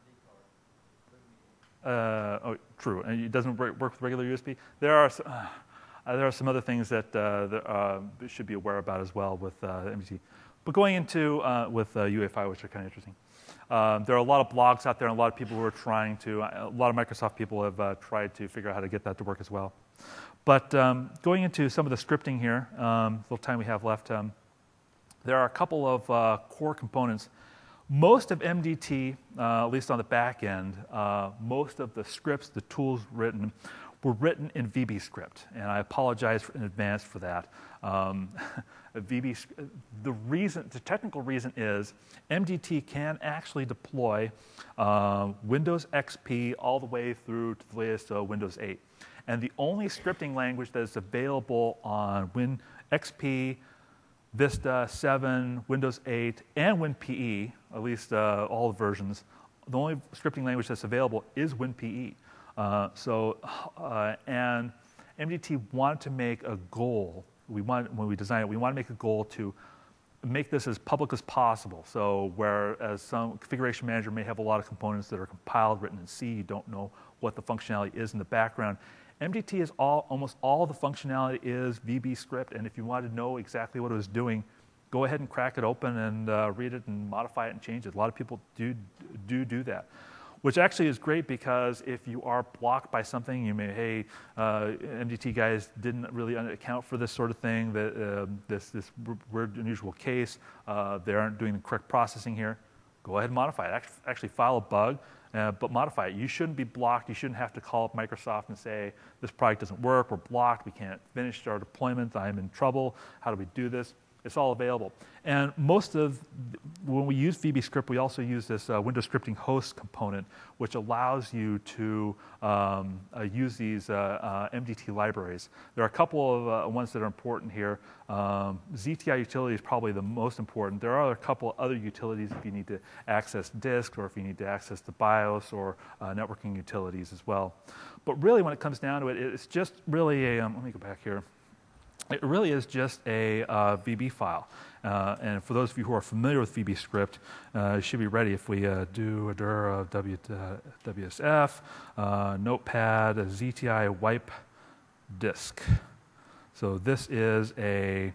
SD card. oh, true, and it doesn't work with regular USB. There are some other things that should be aware about as well with MDT. But going into with UEFI, which are kind of interesting. There are a lot of blogs out there and a lot of people who are trying to, a lot of Microsoft people have tried to figure out how to get that to work as well. But going into some of the scripting here, little time we have left, there are a couple of core components. Most of MDT, at least on the back end, most of the scripts, the tools written, were written in VBScript, and I apologize in advance for that. The technical reason is MDT can actually deploy Windows XP all the way through to the latest Windows 8. And the only scripting language that is available on XP, Vista 7, Windows 8, and WinPE, at least all the versions, the only scripting language that's available is WinPE. And MDT wanted to make a goal. When we designed it, we want to make a goal to make this as public as possible. So whereas some configuration manager may have a lot of components that are compiled, written in C, you don't know what the functionality is in the background. MDT is almost all the functionality is VBScript, and if you want to know exactly what it was doing, go ahead and crack it open and read it and modify it and change it. A lot of people do that, which actually is great because if you are blocked by something, you may, hey, MDT guys didn't really account for this sort of thing, this weird, unusual case, they aren't doing the correct processing here. Go ahead and modify it. Actually file a bug, but modify it. You shouldn't be blocked. You shouldn't have to call up Microsoft and say, this product doesn't work, we're blocked, we can't finish our deployment, I'm in trouble, how do we do this? It's all available. And when we use VBScript, we also use this Windows Scripting Host component, which allows you to use these MDT libraries. There are a couple of ones that are important here. ZTI utility is probably the most important. There are a couple of other utilities if you need to access disk or if you need to access the BIOS or networking utilities as well. But really, when it comes down to it, it's just really a, let me go back here. It really is just a VB file. And for those of you who are familiar with VBScript, it should be ready if we do a dir of WSF, Notepad, a ZTI wipe disk. So this is a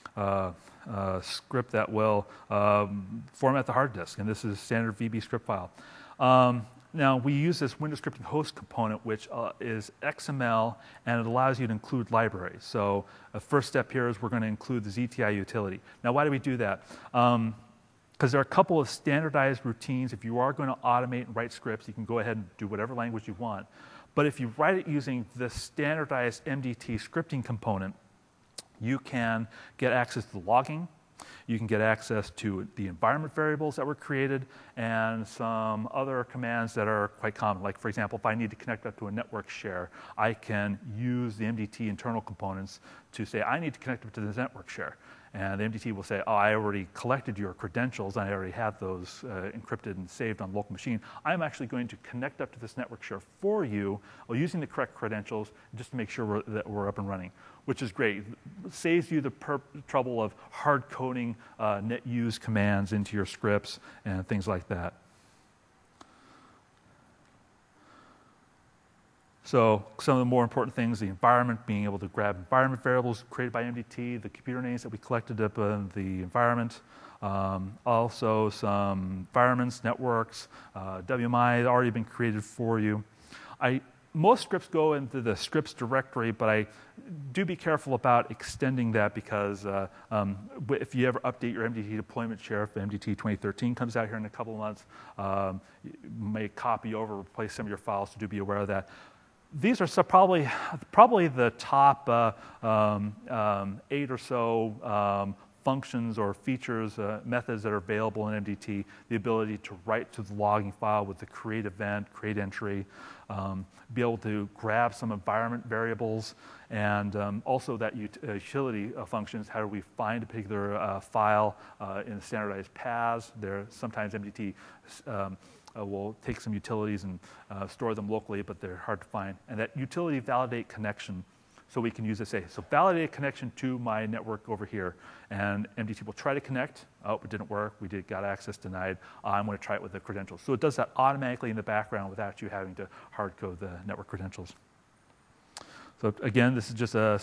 script that will format the hard disk, and this is a standard VBScript file. Now, we use this Windows Scripting Host component, which is XML, and it allows you to include libraries. So the first step here is we're going to include the ZTI utility. Now, why do we do that? Because there are a couple of standardized routines. If you are going to automate and write scripts, you can go ahead and do whatever language you want. But if you write it using the standardized MDT scripting component, you can get access to the logging. You can get access to the environment variables that were created and some other commands that are quite common. Like, for example, if I need to connect up to a network share, I can use the MDT internal components to say, I need to connect up to this network share. And the MDT will say, oh, I already collected your credentials. I already have those encrypted and saved on local machine. I'm actually going to connect up to this network share for you using the correct credentials just to make sure that we're up and running, which is great. It saves you the trouble of hard coding net use commands into your scripts and things like that. So some of the more important things, the environment, being able to grab environment variables created by MDT, the computer names that we collected up in the environment, also some environments, networks, WMI has already been created for you. Most scripts go into the scripts directory, but I do be careful about extending that because if you ever update your MDT deployment share, if MDT 2013 comes out here in a couple of months, you may copy over, replace some of your files, so do be aware of that. These are probably the top 8 or so functions or features, methods that are available in MDT. The ability to write to the logging file with the create event, create entry, be able to grab some environment variables, and also that utility functions. How do we find a particular file in standardized paths? Sometimes MDT will take some utilities and store them locally, but they're hard to find. And that utility validate connection So we can use it, say, so validate a connection to my network over here. And MDT will try to connect. Oh, it didn't work. We got access denied. I'm going to try it with the credentials. So it does that automatically in the background without you having to hard code the network credentials. So again, this is just a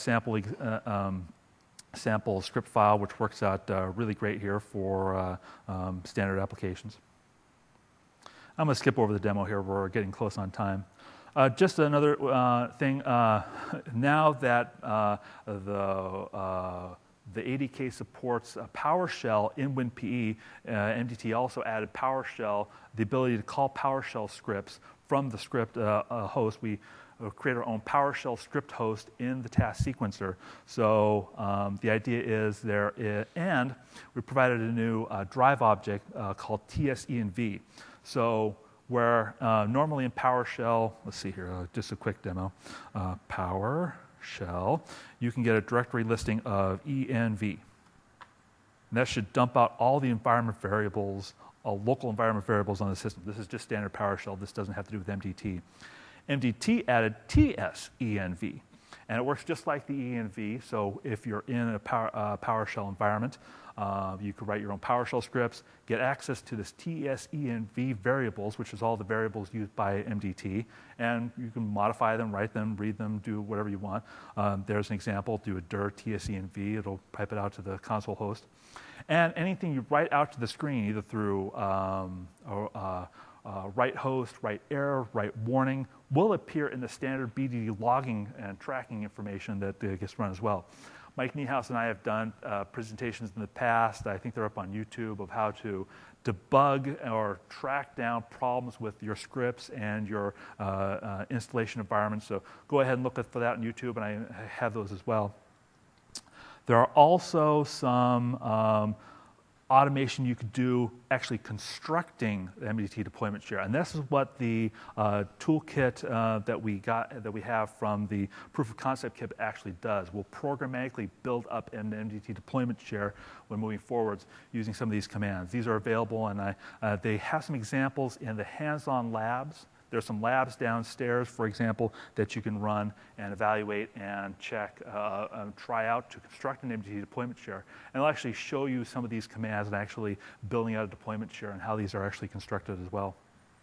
sample script file, which works out really great here for standard applications. I'm going to skip over the demo here. We're getting close on time. Just another thing. Now that the ADK supports PowerShell in WinPE, MDT also added PowerShell, the ability to call PowerShell scripts from the script host. We create our own PowerShell script host in the task sequencer. So the idea is and we provided a new drive object called TSENV. So where normally in PowerShell, let's see here, just a quick demo, PowerShell, you can get a directory listing of ENV. And that should dump out all the environment variables, local environment variables on the system. This is just standard PowerShell. This doesn't have to do with MDT. MDT added TSENV, and it works just like the ENV. So if you're in a PowerShell environment, you could write your own PowerShell scripts, get access to this TSENV variables, which is all the variables used by MDT, and you can modify them, write them, read them, do whatever you want. There's an example, do a dir TSENV, it'll pipe it out to the console host. And anything you write out to the screen, either through write host, write error, write warning, will appear in the standard BDD logging and tracking information that gets run as well. Mike Niehaus and I have done presentations in the past, I think they're up on YouTube, of how to debug or track down problems with your scripts and your installation environment. So go ahead and look for that on YouTube, and I have those as well. There are also some automation you could do actually constructing the MDT deployment share, and this is what the toolkit that we have from the proof of concept kit actually does. We'll programmatically build up an MDT deployment share when moving forwards using some of these commands. These are available, and they have some examples in the hands-on labs. There's some labs downstairs, for example, that you can run and evaluate and check, try out to construct an MDT deployment share. And it'll actually show you some of these commands and actually building out a deployment share and how these are actually constructed as well.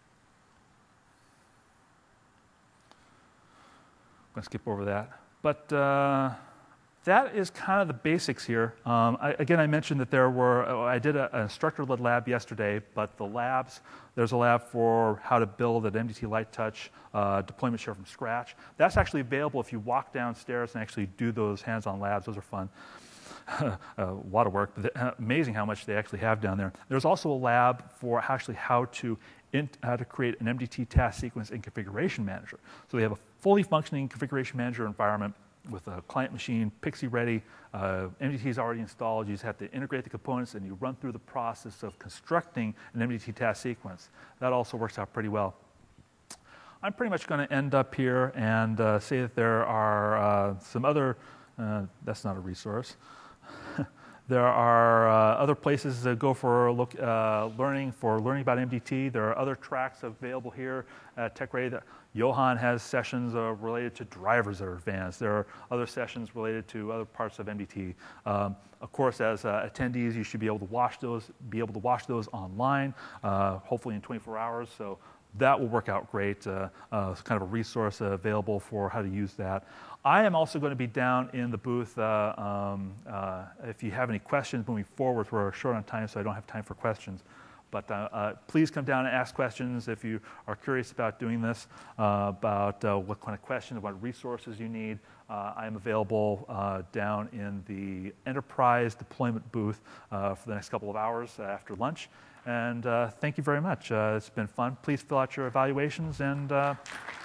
I'm going to skip over that. But that is kind of the basics here. Again, I mentioned that I did an instructor-led lab yesterday, but the labs, there's a lab for how to build an MDT Light Touch deployment share from scratch. That's actually available if you walk downstairs and actually do those hands-on labs. Those are fun. A lot of work, but amazing how much they actually have down there. There's also a lab for actually how to create an MDT task sequence and configuration manager. So they have a fully functioning configuration manager environment with a client machine, Pixie ready. MDT is already installed. You just have to integrate the components, and you run through the process of constructing an MDT task sequence. That also works out pretty well. I'm pretty much going to end up here and say that there are some other, that's not a resource. There are other places to go for learning about MDT. There are other tracks available here at TechReady. Johan has sessions related to drivers that are advanced. There are other sessions related to other parts of MDT. Of course, as attendees, you should be able to watch those online, hopefully in 24 hours. So that will work out great. It's kind of a resource available for how to use that. I am also going to be down in the booth if you have any questions moving forward. We're short on time, so I don't have time for questions. But please come down and ask questions if you are curious about doing this, about what kind of questions, what resources you need. I am available down in the enterprise deployment booth for the next couple of hours after lunch. And thank you very much. It's been fun. Please fill out your evaluations, and